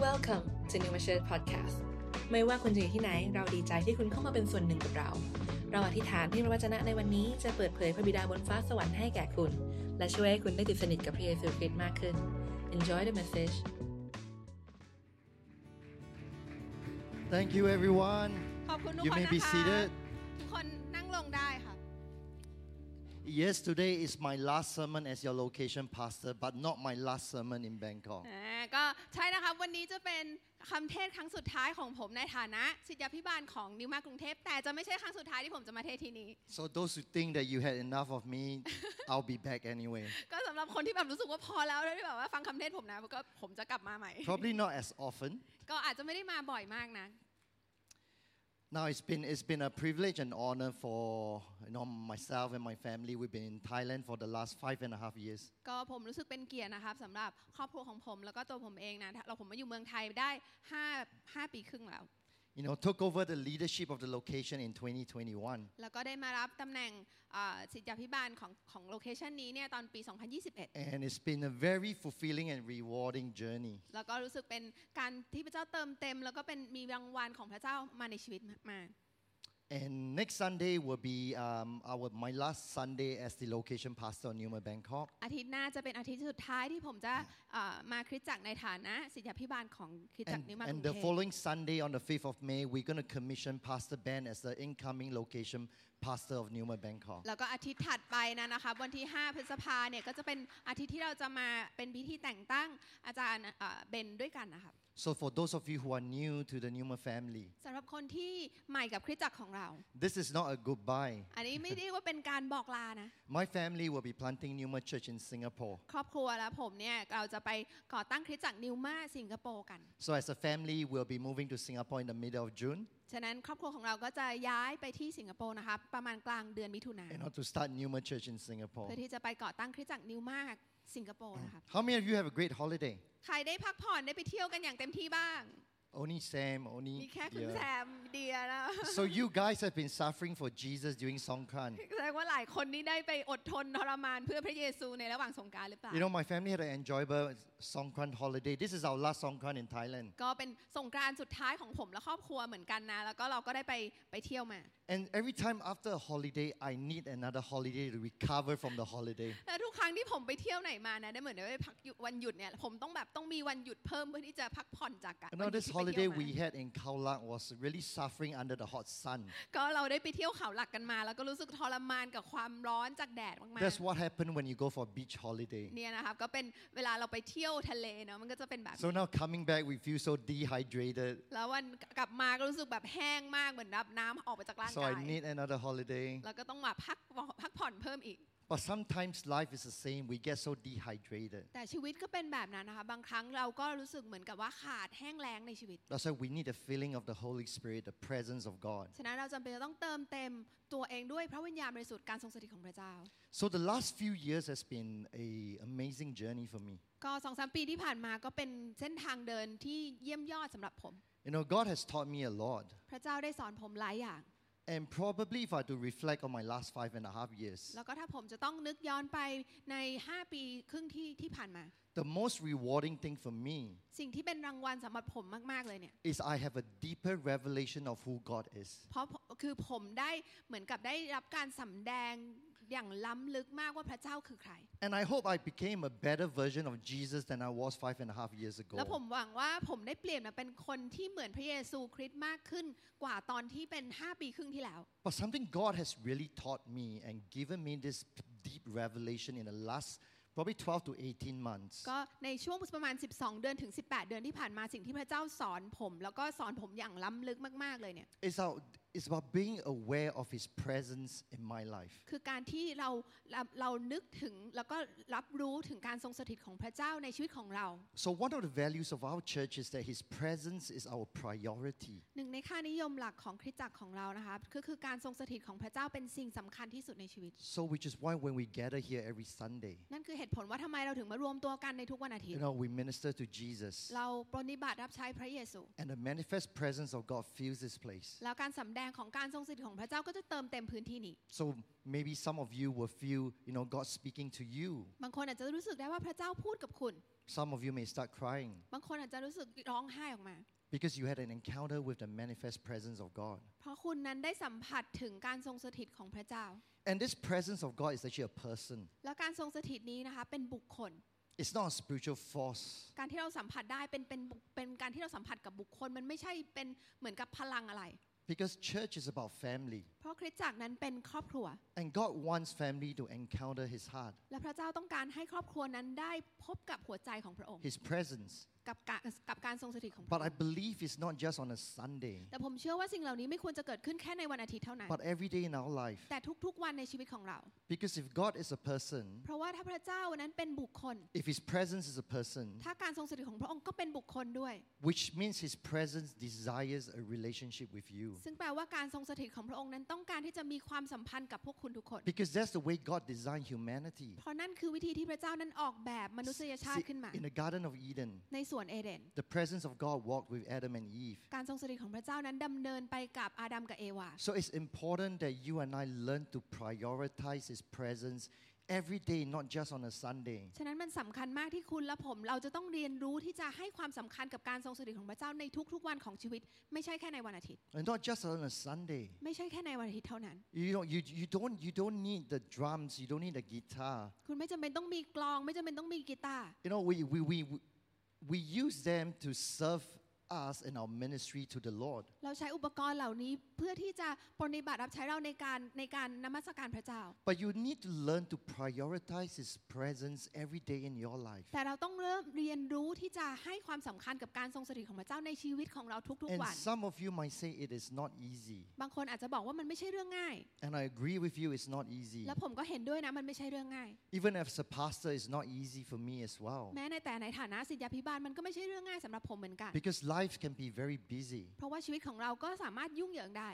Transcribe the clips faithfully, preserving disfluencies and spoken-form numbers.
Welcome to New Machete Podcast ไม่ว่าคุณจะอยู่ที่ไหนเราดีใจที่คุณเข้ามาเป็นส่วนหนึ่งกับเราเราอธิษฐานที่พระวจนะในวันนี้จะเปิดเผยพระบิดาบนฟ้าสวรรค์ให้แก่คุณและช่วยให้คุณได้ติดสนิทกับพระเยซูคริสต์มากขึ้น Enjoy the message Thank you everyone ขอบคุณทุก You คน may นะ be คะ seated ทุกคนนั่งลงได้ค่ะ Yes today is my last sermon as your location pastor but not my last sermon in Bangkok อ่าก็ใช่นะคะวันนี้จะเป็นคำเทศน์ครั้งสุดท้ายของผมในฐานะศิษยาภิบาลของนิวมากรุงเทพแต่จะไม่ใช่ครั้งสุดท้ายที่ผมจะมาเทศน์ที่นี้ So those who think that you had enough of me I'll be back anyway ก็สำหรับคนที่แบบรู้สึกว่าพอแล้วแล้วที่แบบว่าฟังคำเทศน์ผมนะก็ผมจะกลับมาใหม่ Probably not as often ก็อาจจะไม่ได้มาบ่อยมากนะ Now it's been it's been a privilege and honor for you know myself and my family we've been in Thailand for the last five and a half years ก็ผมรู้สึกเป็นเกียรตินะครับสำหรับครอบครัวของผมแล้วก็ตัวผมเองนะเราผมมาอยู่เมืองไทยได้ห้า ห้าปีครึ่งแล้ว You know took over the leadership of the location in twenty twenty-one แล้วก็ได้มารับตำแหน่งศิษยาภิบาลของของโลเคชันนี้เนี่ยตอนปีสองพันยี่สิบเอ็ด And it's been a very fulfilling and rewarding journey แล้วก็รู้สึกเป็นการที่พระเจ้าเติมเต็มแล้วก็เป็นมีรางวัลของพระเจ้ามาในชีวิตมา And next Sunday will be um, our my last Sunday as the location pastor of Newman Bangkok อาทิตย์หน้าจะเป็นอาทิตย์สุดท้ายที่ผมจะมาคริสตจักรในฐานะศิษยาภิบาลของคริสตจักรนิวมาร์กรุง And เท the พ following Sunday on the fifth of May we're going to commission Pastor Ben as the incoming location pastor of Newman Bangkok แล้วก็อาทิตย์ถัดไปนะนะคะวันที่ห้าพฤษภาเนี่ยก็จะเป็นอาทิตย์ที่เราจะมาเป็นพิธีแต่งตั้งอาจารย์เบนด้วยกันนะคะ So for those of you who are new to the Newman family สำหรับคนที่ใหม่กับคริสตจักรของเรา this is not a goodbye อันนี้ไม่ได้ว่าเป็นการบอกลานะ My family will be planting Newman Church in Singapore ครอบครัวและผมเนี่ยเราจะไปก่อตั้งคริสตจักรนิวมาสิงคโปร์กัน So as a family we'll be moving to Singapore in the middle of June ฉะนั้นครอบครัวของเราก็จะย้ายไปที่สิงคโปร์นะคะประมาณกลางเดือนมิถุนายน in order to start Newman Church in Singapore เพื่อที่จะไปก่อตั้งคริสตจักรนิวมาสิงคโปร์นะคะ How many of you have a great holiday ใครได้พักผ่อนได้ไปเที่ยวกันอย่างเต็มที่บ้าง Only Sam, only มีแค่คุณแซมเดียนะ So you guys have been suffering for Jesus during Songkran. แสดงว่าหลายคนนี้ได้ไปอดทนทรมานเพื่อพระเยซูในระหว่างสงกรานต์หรือเปล่า You know, my family had an enjoyable Songkran holiday. This is our last Songkran in Thailand. ก็เป็นสงกรานต์สุดท้ายของผมและครอบครัวเหมือนกันนะแล้วก็เราก็ได้ไปไปเที่ยวมา And every time after a holiday, I need another holiday to recover from the holiday. และทุกครั้งที่ผมไปเที่ยวไหนมานะได้เหมือนได้ไปพักวันหยุดเนี่ยผมต้องแบบต้องมีวันหยุดเพิ่มเพื่อที่จะพักผ่อนจากการ You know, this holiday we had in Khao Lak was really suffering under the hot sun. ก็เราได้ไปเที่ยวเขาหลักกันมาแล้วก็รู้สึกทรมานกับความร้อนจากแดดมากๆ That's what happened when you go for a beach holiday. เนี่ยนะครับก็เป็นเวลาเราไปเที่ยวทะเลเนาะมันก็จะเป็นแบบ So now coming back, we feel so dehydrated. แล้ววันกลับมาก็รู้สึกแบบแห้งมากเหมือนรับน้ำออกไปจากร่าง So กาย I need another holiday. แล้วก็ต้องมาพักพักผ่อนเพิ่มอีก But sometimes life is the same. We get so dehydrated. แต่ชีวิตก็เป็นแบบนั้นนะคะบางครั้งเราก็รู้สึกเหมือนกับว่าขาดแห้งแล้งในชีวิต That's why we need the filling of the Holy Spirit, the presence of God. ฉะนั้นเราจำเป็นจะต้องเติมเต็มตัวเองด้วยพระวิญญาณบริสุทธิ์การทรงสถิตของพระเจ้า So the last few years has been a amazing journey for me. ก็ สองถึงสาม ปีที่ผ่านมาก็เป็นเส้นทางเดินที่เยี่ยมยอดสำหรับผม You know, God has taught me a lot. พระเจ้าได้สอนผมหลายอย่าง And probably if I had to reflect on my last five and a half years, แล้วก็ถ้าผมจะต้องนึกย้อนไปในห้าปีครึ่งที่ที่ผ่านมา the most rewarding thing for me สิ่งที่เป็นรางวัลสำหรับผมมากๆเลยเนี่ย is I have a deeper revelation of who God is. เพราะคือผมได้เหมือนกับได้รับการสำแดงอย่างล้ำลึกมากว่าพระเจ้าคือใคร And I hope I became a better version of Jesus than I was five and a half years แล้วผม ago. หวังว่าผมได้เปลี่ยนมาเป็นคนที่เหมือนพระเยซูคริสต์มากขึ้นกว่าตอนที่เป็นห้าปีครึ่งที่แล้ว But something God has really taught me and given me this deep revelation in the last probably twelve to eighteen months. ก็ในช่วงประมาณสิบสองเดือนถึงสิบแปดเดือนที่ผ่านมาสิ่งที่พระเจ้าสอนผมแล้วก็สอนผมอย่างล้ำลึกมากๆเลยเนี่ย It's about, it's about being aware of His presence in my life. คือการที่เราเรานึกถึงแล้วก็รับรู้ถึงการทรงสถิตของพระเจ้าในชีวิตของเรา So one of the values of our church is that His presence is our priority. หนึ่งในค่านิยมหลักของคริสตจักรของเรานะคะก็คือการทรงสถิตของพระเจ้าเป็นสิ่งสำคัญที่สุดในชีวิต So which is why when we gather here every Sunday, นั่นคือเหตุผลว่าทำไมเราถึงมารวมตัวกันในทุกวันอาทิต you ย์ know, we minister to Jesus. เราปฏิบัติรับใช้พระเยซู And the manifest presence of God fills this place. แล้วการสำแดงของการทรงสถิตของพระเจ้าก็จะเติมเต็มพื้นที่นี้ So maybe some of you will feel, you know, God speaking to you. บางคนอาจจะรู้สึกได้ว่าพระเจ้าพูดกับคุณ Some of you may start crying บางคนอาจจะรู้สึกร้องไห้ออกมา because you had an encounter with the manifest presence of God. เพราะคุณนั้นได้สัมผัสถึงการทรงสถิตของพระเจ้า And this presence of God is actually a person. แล้วการทรงสถิตนี้นะคะเป็นบุคคล It's not a spiritual force. การที่เราสัมผัสได้เป็นเป็นเป็นการที่เราสัมผัสกับบุคคลมันไม่ใช่เป็นเหมือนกับพลังอะไร Because church is about family. เพราะคริสตจักรนั้นเป็นครอบครัว And God wants family to encounter His heart, และพระเจ้าต้องการให้ครอบครัวนั้นได้พบกับหัวใจของพระองค์ His presence. กับการกับการทรงสถิตของพระ But อง I ค์ believe it's not just on a Sunday, แต่ผมเชื่อว่าสิ่งเหล่านี้ไม่ควรจะเกิดขึ้นแค่ในวันอาทิตย์เท่านั้น but every day in our life. แต่ทุกๆวันในชีวิตของเรา Because if God is a person, เพราะว่าถ้าพระเจ้านั้นเป็นบุคคล if His presence is a person, ถ้าการทรงสถิตของพระองค์ก็เป็นบุคคลด้วย which means His presence desires a relationship with you. ซึ่งแปลว่าการทรงสถิตของพระองค์นั้นต้องการที่จะมีความสัมพันธ์กับพวกคุณทุกคน Because that's the way God designed humanity. เพราะนั่นคือวิธีที่พระเจ้านั้นออกแบบมนุษยชาติ See, ขึ้นมา in the Garden of Eden, ในสวนเอเดน the presence of God walked with Adam and Eve. การทรงสถิตของพระเจ้านั้นดำเนินไปกับอาดัมกับเอวา So it's important that you and I learn to prioritize His presence every day, not just on a Sunday. ฉะนั้นมันสำคัญมากที่คุณและผมเราจะต้องเรียนรู้ที่จะให้ความสำคัญกับการทรงสถิตของพระเจ้าในทุกๆวันของชีวิตไม่ใช่แค่ในวันอาทิตย์ And not just on a Sunday. ไม่ใช่แค่ในวันอาทิตย์เท่านั้น You know, you, you don't you don't need the drums, you don't need the guitar. คุณไม่จำเป็นต้องมีกลองไม่จำเป็นต้องมีกีตาร์ You know, we we we we use them to serve us in our ministry to the Lord. เราใช้อุปกรณ์เหล่านี้เพื่อที่จะปฏิบัติรับใช้เราในการในการนมัสการพระเจ้า But you need to learn to prioritize His presence every day in your life. แต่เราต้องเริ่มเรียนรู้ที่จะให้ความสำคัญกับการทรงสถิตของพระเจ้าในชีวิตของเราทุก And ๆวัน some of you might say it is not easy. บางคนอาจจะบอกว่ามันไม่ใช่เรื่องง่าย And I agree with you, it's not easy. และผมก็เห็นด้วยนะมันไม่ใช่เรื่องง่าย Even as a pastor, it's not easy for me as well. แม้ในแต่ในฐานะศิษยาภิบาลมันก็ไม่ใช่เรื่องง่ายสำหรับผมเหมือนกัน Because life can be very busy. เพราะว่าชีวิตของเราก็สามารถยุ่งเหยิงได้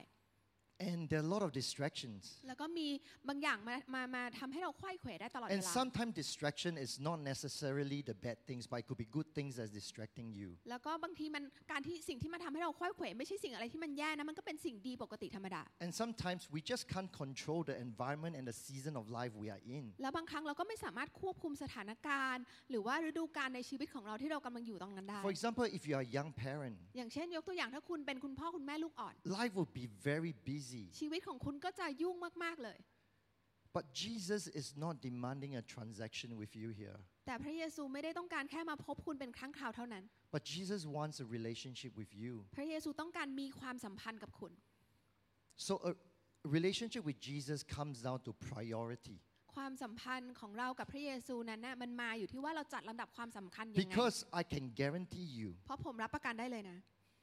And there are a lot of distractions. แล้วก็มีบางอย่างมามามาทำให้เราไขว้เขวได้ตลอดเว And ลา sometimes distraction is not necessarily the bad things, but it could be good things that's distracting you. แล้วก็บางทีมันการที่สิ่งที่มาทำให้เราไขว้เขวไม่ใช่สิ่งอะไรที่มันแย่นะมันก็เป็นสิ่งดีปกติธรรมดา And sometimes we just can't control the environment and the season of life we are in. แล้วบางครั้งเราก็ไม่สามารถควบคุมสถานการณ์หรือว่าฤดูกาลในชีวิตของเราที่เรากำลังอยู่ตรงนั้นได้ For example, if you are a young parent, อย่างเช่นยกตัวอย่างถ้าคุณเป็นคุณพ่อคุณแม่ลูกอ่อน life will be very busy. ชีวิตของคุณก็จะยุ่งมากๆเลย But Jesus is not demanding a transaction with you here. แต่พระเยซูไม่ได้ต้องการแค่มาพบคุณเป็นครั้งคราวเท่านั้น But Jesus wants a relationship with you. พระเยซูต้องการมีความสัมพันธ์กับคุณ So a relationship with Jesus comes down to priority. ความสัมพันธ์ของเรากับพระเยซูนั้นนะมันมาอยู่ที่ว่าเราจัดลำดับความสำคัญยังไง Because I can guarantee you, เพราะผมรับประกันได้เลยนะ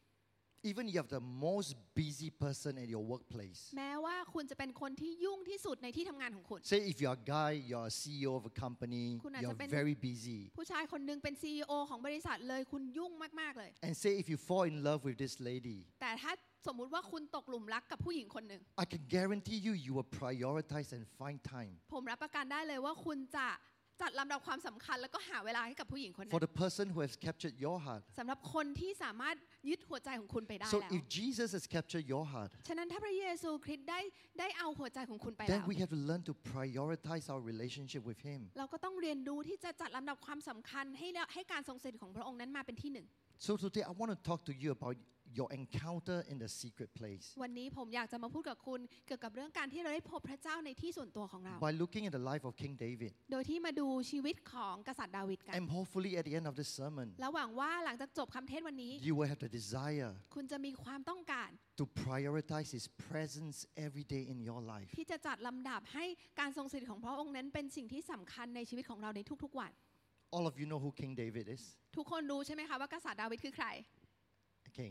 even if you have the most busy person at your workplace. แม้ว่าคุณจะเป็นคนที่ยุ่งที่สุดในที่ทำงานของคุณ Say if you're a guy, you're a C E O of a company, คุณอาจจะ you're เป็น very busy. ผู้ชายคนหนึงเป็น ซี อี โอ ของบริษัทเลยคุณยุ่งมากๆเลย And say if you fall in love with this lady, แต่ถ้าสมมุติว่าคุณตกหลุมรักกับผู้หญิงคนหนึ่ง I can guarantee you, you will prioritize and find time ผมรับประกันได้เลยว่าคุณจะจัดลำดับความสำคัญแล้วก็หาเวลาให้กับผู้หญิงคนนั้ for น the person who has captured your heart. สำหรับคนที่สามารถยึดหัวใจของคุณไปได้ So แล้ว if Jesus has captured your heart, ฉะนั้นถ้าพระเยซูคริสต์ได้ได้เอาหัวใจของคุณไปแล้ then ว we have to learn to prioritize our relationship with Him. เราก็ต้องเรียนรู้ที่จะจัดลำดับความสำคัญให้ให้การทรงสถิตของพระองค์นั้นมาเป็นที่หนึ่ง So today I want to talk to you about your encounter in the secret place. วันนี้ผมอยากจะมาพูดกับคุณเกี่ยวกับเรื่องการที่เราได้พบพระเจ้าในที่ส่วนตัวของเรา By looking at the life of King David. โดยที่มาดูชีวิตของกษัตริย์ดาวิดกัน And hopefully at the end of this sermon, แล้วหวังว่าหลังจากจบคำเทศน์วันนี้ you will have the desire คุณจะมีความต้องการ to prioritize His presence every day in your life. ที่จะจัดลำดับให้การทรงสถิตของพระองค์นั้นเป็นสิ่งที่สำคัญในชีวิตของเราในทุกๆวัน All of you know who King David is? ทุกคนรู้ใช่ไหมคะว่ากษัตริย์ดาวิดคือใคร Okay.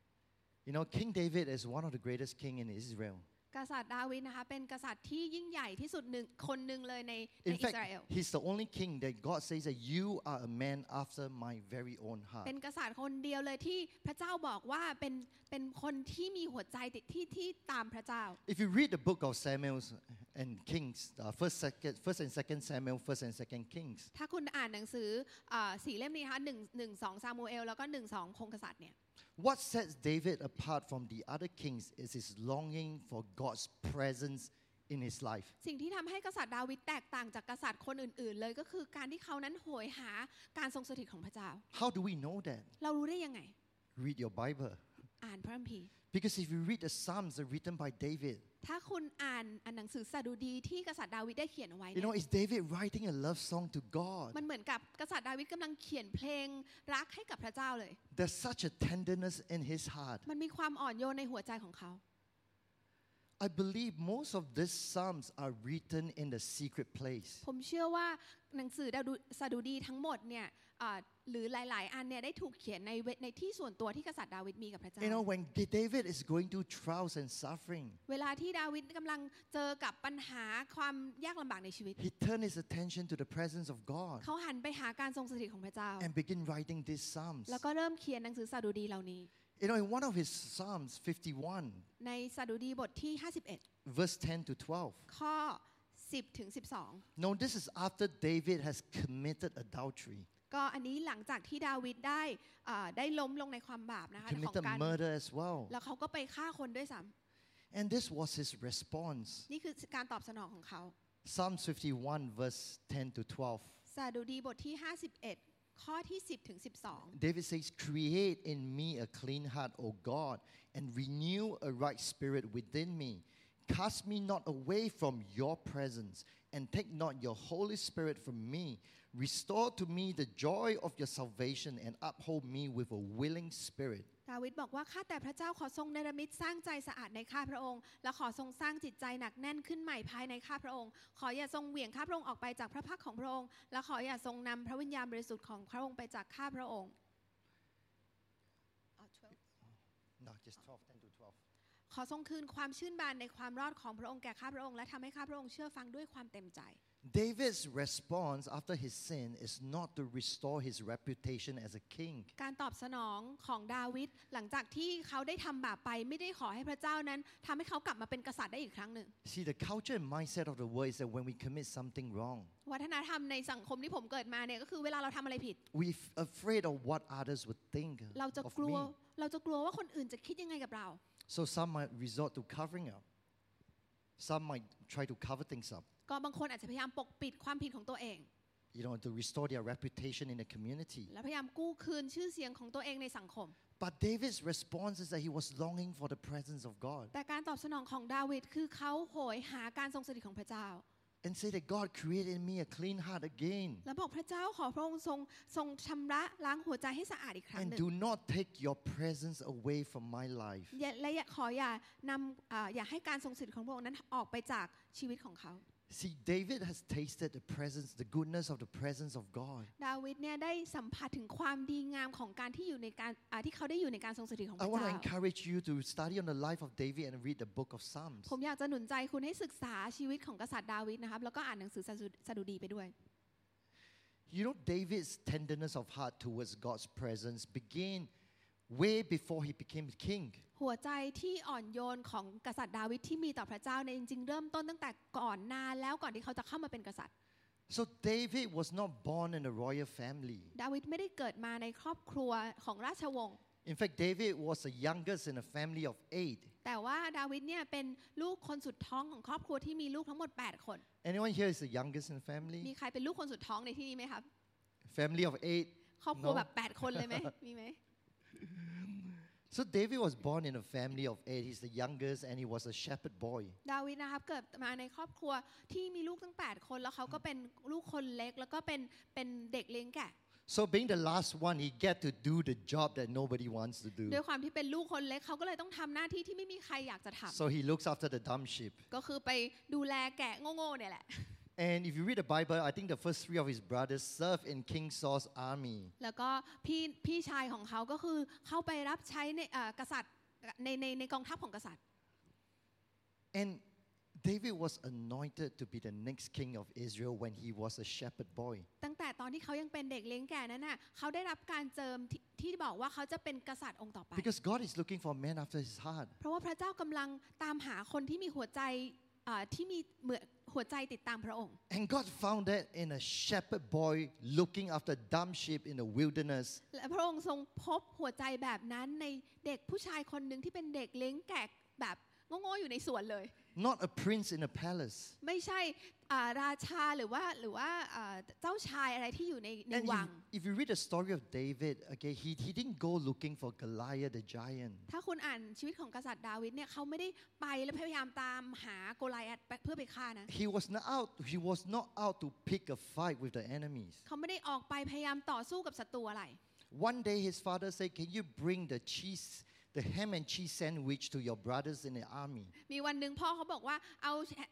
You know, King David is one of the greatest king in Israel. กษัตริย์ดาวิดนะคะเป็นกษัตริย์ที่ยิ่งใหญ่ที่สุดหนึ่งคนหนึ่งเลยในใน In อิส fact, ราเอล he's the only king that God says that you are a man after my very own heart. เป็นกษัตริย์คนเดียวเลยที่พระเจ้าบอกว่าเป็นเป็นคนที่มีหัวใจติดที่ที่ตามพระเจ้า If you read the book of Samuel and Kings, uh, first, second, first and second Samuel, first and second Kings, ถ้าคุณอ่านหนังสืออ่าสี่เล่มนี้นะคะหนึ่งหนึ่งสองซามูเอลแล้วก็หนึ่งสองพงศ์กษัตริย์เนี่ย what sets David apart from the other kings is his longing for God's presence in his life. สิ่งที่ทำให้กษัตริย์ดาวิดแตกต่างจากกษัตริย์คนอื่นๆเลยก็คือการที่เขานั้นโหยหาการทรงสถิตของพระเจ้า How do we know that? เรารู้ได้ยังไง Read your Bible. อ่านพระคัมภีร์ Because if you read the Psalms that are written by David, ถ้าคุณอ่านหนังสือสดุดีที่กษัตริย์ดาวิดได้เขียนเอาไว้ you เนี่ย know, it's David writing a love song to God. มันเหมือนกับกษัตริย์ดาวิดกำลังเขียนเพลงรักให้กับพระเจ้าเลย There's such a tenderness in his heart. มันมีความอ่อนโยนในหัวใจของเขา I believe most of these Psalms are written in the secret place. ผมเชื่อว่าหนังสือสดุดีทั้งหมดเนี่ยหรือหลายๆอันเนี่ยได้ถูกเขียนในในที่ส่วนตัวที่กษัตริย์ดาวิดมีกับพระเจ้า You know, when David is going through trials and suffering, เวลาที่ดาวิดกำลังเจอกับปัญหาความยากลำบากในชีวิต he turned his attention to the presence of God เขาหันไปหาการทรงสถิตของพระเจ้า and began writing these Psalms. แล้วก็เริ่มเขียนหนังสือสดุดีเหล่านี้ You know, in one of his Psalms, fifty-one, ในสดุดีบทที่ห้าสิบเอ็ด verse ten to twelve. ข้อสิบถึงสิบสอง No, this is after David has committed adultery, ก็อันนี้หลังจากที่ดาวิดได้ได้ล้มลงในความบาปนะคะของ committed การ murder as well. แล้วเขาก็ไปฆ่าคนด้วยซ้ And this was his response. ำนี่คือการตอบสนองของเขา Psalms fifty-one, verse ten to twelve. สดุดีบทที่ห้าสิบเอ็ดข้อที่สิบถึงสิบสอง David says, "Create in me a clean heart, O God, and renew a right spirit within me. Cast me not away from your presence, and take not your Holy Spirit from me. Restore to me the joy of your salvation, and uphold me with a willing spirit." ดาวิดบอกว่าข้าแต่พระเจ้าขอทรงเนรมิตสร้างใจสะอาดในข้าพระองค์และขอทรงสร้างจิตใจหนักแน่นขึ้นใหม่ภายในข้าพระองค์ขออย่าทรงเหวี่ยงข้าพระองค์ออกไปจากพระพักของพระองค์และขออย่าทรงนำพระวิญญาณบริสุทธิ์ของพระองค์ไปจากข้าพระองค์ No, just twelve, ten to twelve. ขอทรงคืนความชื่นบานในความรอดของพระองค์แก่ข้าพระองค์และทำให้ข้าพระองค์เชื่อฟังด้วยความเต็มใจ David's response after his sin is not to restore his reputation as a king. การตอบสนองของดาวิดหลังจากที่เขาได้ทำบาปไปไม่ได้ขอให้พระเจ้านั้นทำให้เขากลับมาเป็นกษัตริย์ได้อีกครั้งหนึ่ง See, the culture and mindset of the world is that when we commit something wrong, วัฒนธรรมในสังคมที่ผมเกิดมาเนี่ยก็คือเวลาเราทำอะไรผิด we're afraid of what others would think เราจะ of กลัว me. เราจะกลัวว่าคนอื่นจะคิดยังไงกับเรา So some might resort to covering up. Some might try to cover things up, ก็บางคนอาจจะพยายามปกปิดความผิดของตัวเอง you know, to restore their reputation in the community. และพยายามกู้คืนชื่อเสียงของตัวเองในสังคม But David's response is that he was longing for the presence of God แต่การตอบสนองของดาวิดคือเขาโหยหาการทรงสถิตของพระเจ้า and say that God created in me a clean heart again และบอกพระเจ้าขอพระองค์ทรงทรงชำระล้างหัวใจให้สะอาดอีกครั้ง and หนึ่ง do not take your presence away from my life. และขออย่านำอย่าให้การทรงสถิตของพระองค์นั้นออกไปจากชีวิตของเขา See, David has tasted the presence, the goodness of the presence of God. ดาวิดเนี่ยได้สัมผัสถึงความดีงามของการที่อยู่ในการที่เขาได้อยู่ในการทรงสถิตของพ I ระ want to เจ้า encourage you to study on the life of David and read the book of Psalms. ผมอยากจะหนุนใจคุณให้ศึกษาชีวิตของกษัตริย์ดาวิดนะครับแล้วก็อ่านหนังสือสดุดีไปด้วย You know, David's tenderness of heart towards God's presence began way before he became king. หัวใจที่อ่อนโยนของกษัตริย์ดาวิดที่มีต่อพระเจ้าเนี่ยจริงๆเริ่มต้นตั้งแต่ก่อนนานแล้วก่อนที่เขาจะเข้ามาเป็นกษัตริย์ So David was not born in a royal family. ดาวิดไม่ได้เกิดมาในครอบครัวของราชวงศ์ In fact, David was the youngest in a family of eight. แต่ว่าดาวิดเนี่ยเป็นลูกคนสุดท้องของครอบครัวที่มีลูกทั้งหมดแปดคน Anyone here is the youngest in the family? มีใครเป็นลูกคนสุดท้องในที่นี้ไหมครับ Family of eight? ครอบครัว No. แบบแปดคนเลยไหม มีไหม So David was born in a family of eight. He's the youngest and he was a shepherd boy. ดาวิดนะครับเกิดมาในครอบครัวที่มีลูกตั้งแปดคนแล้วเขาก็เป็นลูกคนเล็กแล้วก็เป็นเป็นเด็กเลี้ยงแกะ So being the last one, he get to do the job that nobody wants to do. ด้วยความที่เป็นลูกคนเล็กเขาก็เลยต้องทำหน้าที่ที่ไม่มีใครอยากจะทำ So he looks after the dumb sheep. ก็คือไปดูแลแกะโง่ๆเนี่ยแหละ And if you read the Bible, I think the first three of his brothers served in King Saul's army. แล้วก็พี่พี่ชายของเขาก็คือเข้าไปรับใช้ในกษัตริย์ในในในกองทัพของกษัตริย์ And David was anointed to be the next king of Israel when he was a shepherd boy. ตั้งแต่ตอนที่เขายังเป็นเด็กเลี้ยงแกะนั้นน่ะเขาได้รับการเจิมที่ที่บอกว่าเขาจะเป็นกษัตริย์องค์ต่อไป Because God is looking for a man after his heart. เพราะว่าพระเจ้ากำลังตามหาคนที่มีหัวใจที่มีเหมือนหัวใจติดตามพระองค์ And God found that in a shepherd boy looking after dumb sheep in the wilderness. และพระองค์ทรงพบหัวใจแบบนั้นในเด็กผู้ชายคนหนึ่งที่เป็นเด็กเลี้ยงแกะแบบโง่ๆอยู่ในสวนเลย not a prince in a palace. ไม่ใช่ราชาหรือว่าหรือว่าเจ้าชายอะไรที่อยู่ในในวัง If you read the story of David, okay, he he didn't go looking for Goliath the giant. ถ้าคุณอ่านชีวิตของกษัตริย์ดาวิดเนี่ยเขาไม่ได้ไปและพยายามตามหาโกลิอัทเพื่อไปฆ่านะ He was not out. He was not out to pick a fight with the enemies. เขาไม่ได้ออกไปพยายามต่อสู้กับศัตรูอะไร One day, his father said, "Can you bring the cheese?"The ham and cheese sandwich to your brothers in the army. มีวันหนึ่งพ่อเขาบอกว่าเอา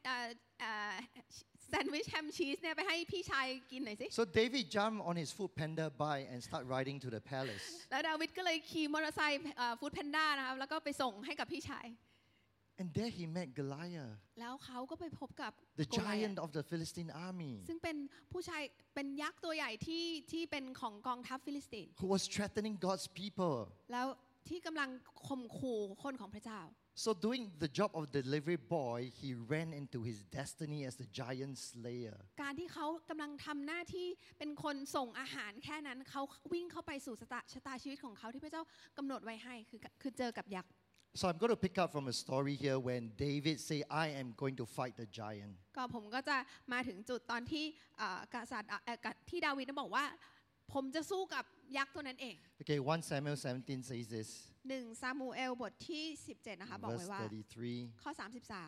แซนด์วิชแฮมชีสเนี่ยไปให้พี่ชายกินหน่อยสิ So David jumped on his food panda bike and started riding to the palace. แล้วดาวิดก็เลยขี่มอเตอร์ไซค์ฟู้ดแพนด้านะครับแล้วก็ไปส่งให้กับพี่ชาย And there he met Goliath. แล้วเขาก็ไปพบกับ The giant of the Philistine army. ซึ่งเป็นผู้ชายเป็นยักษ์ตัวใหญ่ที่ที่เป็นของกองทัพฟิลิสเตียน Who was threatening God's people. แล้วที่กำลังข่มขู่คนของพระเจ้า So doing the job of delivery boy, he ran into his destiny as the giant slayer. การที่เขากำลังทำหน้าที่เป็นคนส่งอาหารแค่นั้นเขาวิ่งเข้าไปสู่ชะตาชะตาชีวิตของเขาที่พระเจ้ากำหนดไว้ให้คือคือเจอกับยักษ์ So I'm going to pick up from a story here when David say, "I am going to fight the giant." ก็ผมก็จะมาถึงจุดตอนที่กษัตริย์ที่ดาวิดบอกว่าผมจะสู้กับยักษ์ตัวนั้นเอง Okay, First Samuel seventeen says this. หนึ่งซามูเอลบทที่สิบเจ็ดนะคะบอกไว้ว่า thirty-three. ข้อสามสิบสาม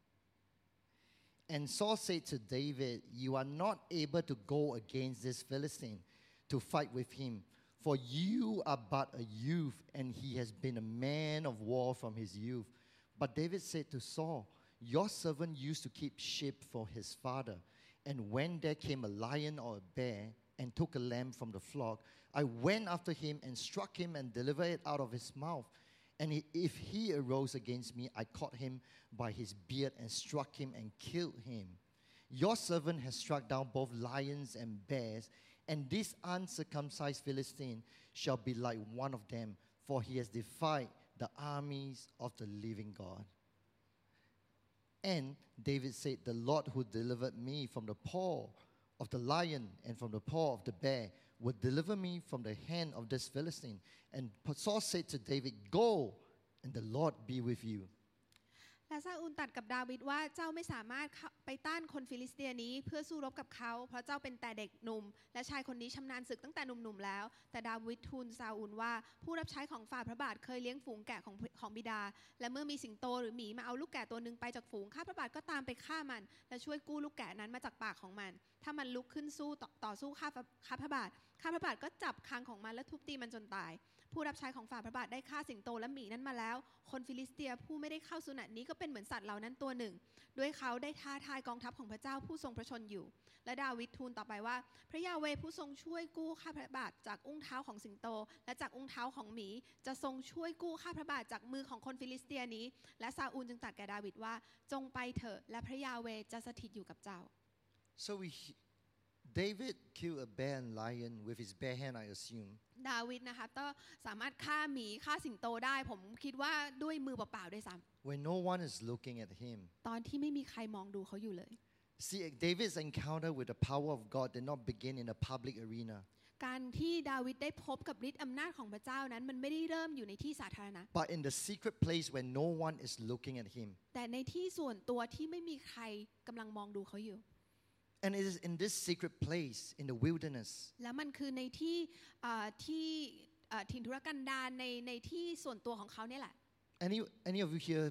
And Saul said to David, "You are not able to go against this Philistine to fight with him, for you are but a youth, and he has been a man of war from his youth." But David said to Saul, "Your servant used to keep sheep for his father, and when there came a lion or a bear and took a lamb from the flock, I went after him and struck him and delivered it out of his mouth. And if he arose against me, I caught him by his beard and struck him and killed him. Your servant has struck down both lions and bears, and this uncircumcised Philistine shall be like one of them, for he has defied the armies of the living God." And David said, "The Lord who delivered me from the paw of the lion and from the paw of the bear would deliver me from the hand of this Philistine." And Saul said to David, "Go, and the Lord be with you." และซาอูลตรัสกับดาวิดว่าเจ้าไม่สามารถไปต้านคนฟิลิสเตียนี้เพื่อสู้รบกับเขาเพราะเจ้าเป็นแต่เด็กหนุ่มและชายคนนี้ชำนาญศึกตั้งแต่หนุ่มๆแล้วแต่ดาวิดทูลซาอูลว่าผู้รับใช้ของฝ่าพระบาทเคยเลี้ยงฝูงแกะของของบิดาและเมื่อมีสิงโตหรือหมีมาเอาลูกแกะตัวหนึ่งไปจากฝูงข้าพระบาทก็ตามไปฆ่ามันและช่วยกู้ลูกแกะนั้นมาจากปากของมันถ้ามันลุกขึ้นสู้ต่อสู้ข้าข้าพระบาทข้าพระบาทก็จับคางของมันและทุบตีมันจนตายผู้รับใช้ของฝ่าพระบาทได้ฆ่าสิงโตและหมีนั้นมาแล้วคนฟิลิสเตียผู้ไม่ได้เข้าสุนัตนี้ก็เป็นเหมือนสัตว์เหล่านั้นตัวหนึ่งด้วยเขาได้ท้าทายกองทัพของพระเจ้าผู้ทรงพระชนอยู่และดาวิดทูลต่อไปว่าพระยาเวห์ผู้ทรงช่วยกู้ข้าพระบาทจากอุ้งเท้าของสิงโตและจากอุ้งเท้าของหมีจะทรงช่วยกู้ข้าพระบาทจากมือของคนฟิลิสเตียนี้และซาอูลจึงตรัสแก่ดาวิดว่าจงไปเถอะและพระยาเวห์จะสถิตอยู่กับเจ้า So we David killed a bear and lion with his bare hand, I assume. ดาวิดนะคะก็สามารถฆ่าหมีฆ่าสิงโตได้ผมคิดว่าด้วยมือเปล่าๆด้วยซ้ำ When no one is looking at him. ตอนที่ไม่มีใครมองดูเขาอยู่เลย See, David's encounter with the power of God did not begin in a public arena. การที่ดาวิดได้พบกับฤทธิ์อำนาจของพระเจ้านั้นมันไม่ได้เริ่มอยู่ในที่สาธารณะ But in the secret place where no one is looking at him. แต่ในที่ส่วนตัวที่ไม่มีใครกำลังมองดูเขาอยู่ And it is in this secret place in the wilderness. และมันคือในที่ที่ถิ่นทุรกันดารในในที่ส่วนตัวของเขาเนี่ยแหละ Any any of you here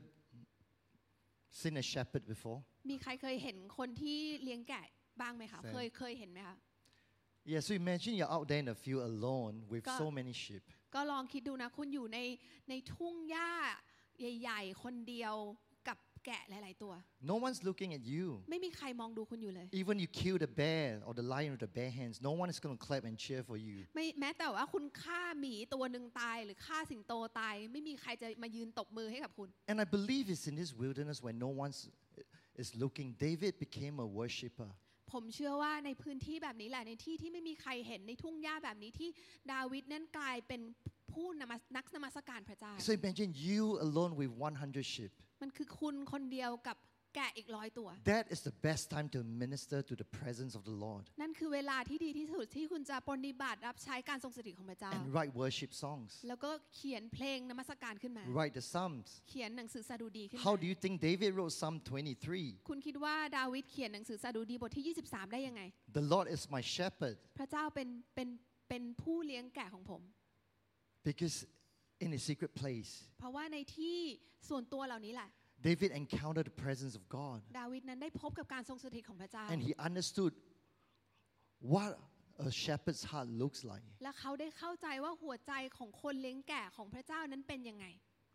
seen a shepherd before? มีใครเคยเห็นคนที่เลี้ยงแกะบ้างไหมคะเคยเคยเห็นไหมคะ Yeah, so imagine you're out there in the field alone with so many sheep. ก็ลองคิดดูนะคุณอยู่ในในทุ่งหญ้าใหญ่ๆคนเดียวกับแกะหลายๆตัว No one's looking at you. ไม่มีใครมองดูคุณอยู่เลย Even you kill the bear or the lion with the bare hands, no one is going to clap and cheer for you. ไม่แม้แต่ว่าคุณฆ่าหมีตัวหนึ่งตายหรือฆ่าสิงโตตายไม่มีใครจะมายืนตบมือให้กับคุณ And I believe it's in this wilderness where no one is looking. David became a worshipper. ผมเชื่อว่าในพื้นที่แบบนี้แหละในที่ที่ไม่มีใครเห็นในทุ่งหญ้าแบบนี้ที่ดาวิดนั้นกลายเป็นผู้นักนมัสการพระเจ้า So imagine you alone with one hundred sheep. มันคือคุณคนเดียวกับแกะอีกร้อยตัว That is the best time to minister to the presence of the Lord นั่นคือเวลาที่ดีที่สุดที่คุณจะปฏิบัติรับใช้การทรงสถิตของพระเจ้า and write worship songs แล้วก็เขียนเพลงนมัสการขึ้นมา write the Psalms เขียนหนังสือสดุดีขึ้นมา How do you think David wrote Psalm twenty-three คุณคิดว่าดาวิดเขียนหนังสือสดุดีบทที่ยี่สิบสามได้ยังไง The Lord is my shepherd พระเจ้าเป็นเป็นเป็นผู้เลี้ยงแกะของผม because in a secret place เพราะว่าในที่ส่วนตัวเหล่านี้แหละ David encountered the presence of God ดาวิดนั้นได้พบกับการทรงสถิตของพระเจ้า and he understood what a shepherd's heart looks like และเขาได้เข้าใจว่าหัวใจของคนเลี้ยงแกะของพระเจ้านั้นเป็นยังไง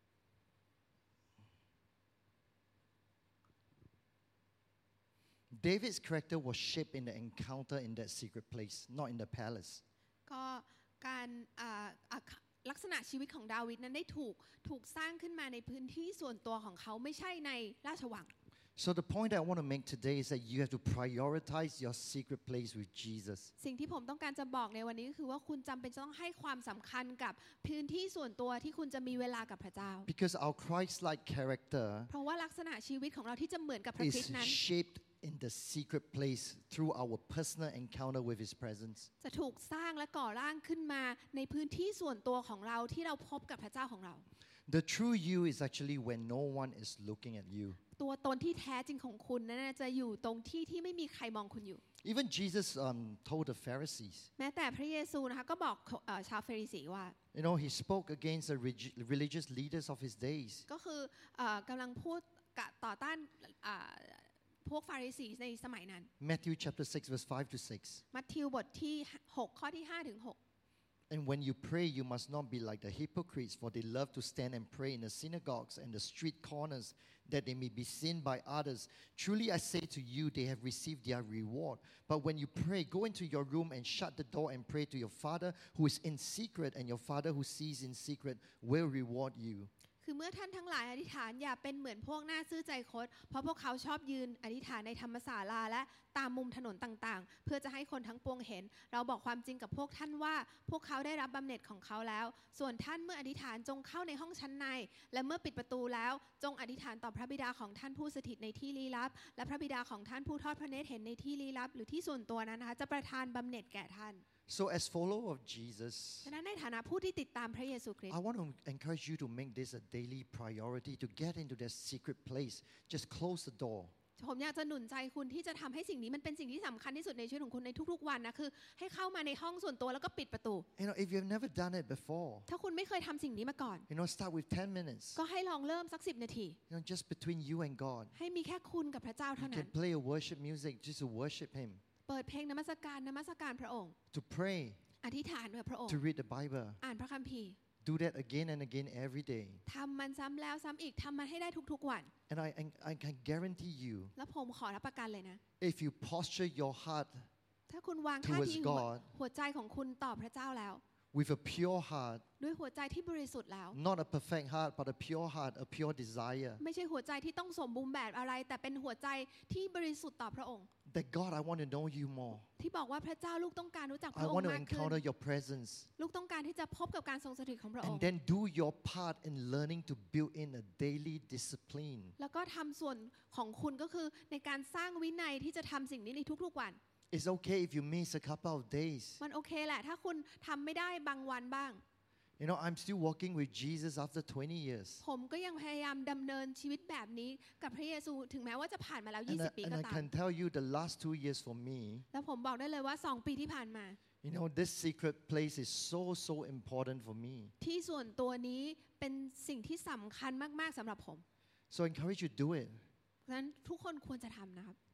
David's character was shaped in the encounter in that secret place not in the palace ก็การลักษณะชีวิตของดาวิดนั้นได้ถูกถูกสร้างขึ้นมาในพื้นที่ส่วนตัวของเขาไม่ใช่ในราชวัง So the point I want to make today is that you have to prioritize your secret place with Jesus สิ่งที่ผมต้องการจะบอกในวันนี้ก็คือว่าคุณจำเป็นจะต้องให้ความสำคัญกับพื้นที่ส่วนตัวที่คุณจะมีเวลากับพระเจ้า Because our Christ-like character เพราะว่าลักษณะชีวิตของเราที่จะเหมือนกับพระคริสต์นั้น is shaped in the secret place through our personal encounter with His presence จะถูกสร้างและก่อร่างขึ้นมาในพื้นที่ส่วนตัวของเราที่เราพบกับพระเจ้าของเรา The true you is actually when no one is looking at you ตัวตนที่แท้จริงของคุณนั้นจะอยู่ตรงที่ที่ไม่มีใครมองคุณอยู่ Even Jesus um, told the Pharisees แม้แต่พระเยซูนะคะก็บอกชาวเฟริสีว่า You know he spoke against the religious leaders of his days ก็คือกำลังพูดต่อต้านพวกฟาริสีในสมัยนั้น Matthew chapter six verse five to six มัทธิวบทที่หกข้อที่ห้าถึงหก And when you pray, you must not be like the hypocrites, for they love to stand and pray in the synagogues and the street corners, that they may be seen by others. Truly I say to you, they have received their reward. But when you pray, go into your room and shut the door and pray to your Father who is in secret, and your Father who sees in secret will reward you. คือเมื่อท่านทั้งหลายอธิษฐานอย่าเป็นเหมือนพวกหน้าซื่อใจคดเพราะพวกเขาชอบยืนอธิษฐานในธรรมศาลาและตามมุมถนนต่างๆเพื่อจะให้คนทั้งปวงเห็นเราบอกความจริงกับพวกท่านว่าพวกเขาได้รับบำเหน็จของเขาแล้วส่วนท่านเมื่ออธิษฐานจงเข้าในห้องชั้นในและเมื่อปิดประตูแล้วจงอธิษฐานต่อพระบิดาของท่านผู้สถิตในที่ลี้ลับและพระบิดาของท่านผู้ทอดพระเนตรเห็นในที่ลี้ลับหรือที่ส่วนตัวนั้นนะคะจะประทานบำเหน็จแก่ท่าน So as follower of Jesus, ฉะนั้นในฐานะผู้ที่ติดตามพระเยซูคริสต์ I want to encourage you to make this a daily priority to get into that secret place. Just close the door. ผมอยากจะหนุนใจคุณที่จะทำให้สิ่งนี้มันเป็นสิ่งที่สำคัญที่สุดในชีวิตของคุณในทุกๆวันนะคือให้เข้ามาในห้องส่วนตัวแล้วก็ปิดประตู You know, if you've never done it before, ถ้าคุณไม่เคยทำสิ่งนี้มาก่อน you know, start with ten minutes. ก็ให้ลองเริ่มสักสิบนาที You know, just between you and God. ให้มีแค่คุณกับพระเจ้าเท่า You นั้น can play a worship music just to worship Him, เปิดเพลงนมัสการนมัสการพระองค์ to pray, อธิษฐานกับพระองค์ to read the Bible. อ่านพระคัมภีร์ Do that again and again every day. ทำมันซ้ำแล้วซ้ำอีกทำมันให้ได้ทุกๆวัน And I, I can guarantee you, แล้วผมขอรับประกันเลยนะ if you posture your heart ถ้าคุณวางท่าที towards God หัวใจของคุณต่อพระเจ้าแล้ว with a pure heart, ด้วยหัวใจที่บริสุทธิ์แล้ว not a perfect heart, but a pure heart, a pure desire, ไม่ใช่หัวใจที่ต้องสมบูรณ์แบบอะไรแต่เป็นหัวใจที่บริสุทธิ์ต่อพระองค์ that God, I want to know you more. ที่บอกว่าพระเจ้าลูกต้องการรู้จักพ I ระอง want ค์ to มากขึ้น encounter your presence. ลูกต้องการที่จะพบกับการทรงสถิตของพระอง And ค์ then do your part in learning to build in a daily discipline. แล้วก็ทำส่วนของคุณก็คือในการสร้างวินัยที่จะทำสิ่งนี้ในทุกๆวัน It's okay if you miss a couple of days. มันโอเคแหละถ้าคุณทำไม่ได้บางวันบ้าง You know, I'm still walking with Jesus after twenty years. ผมก็ยังพยายามดำเนินชีวิตแบบนี้กับพระเยซูถึงแม้ว่าจะผ่านมาแล้ว And ยี่สิบ I, ปี and ก็ I ตาม can tell you the last two years for me, แล้วผมบอกได้เลยว่าสองปีที่ผ่านมา you know, this secret place is so, so important for me. ที่ส่วนตัวนี้เป็นสิ่งที่สำคัญมากๆสำหรับผม So I encourage you to do it. เพราะฉะนั้นทุกคนควรจะทำนะครับ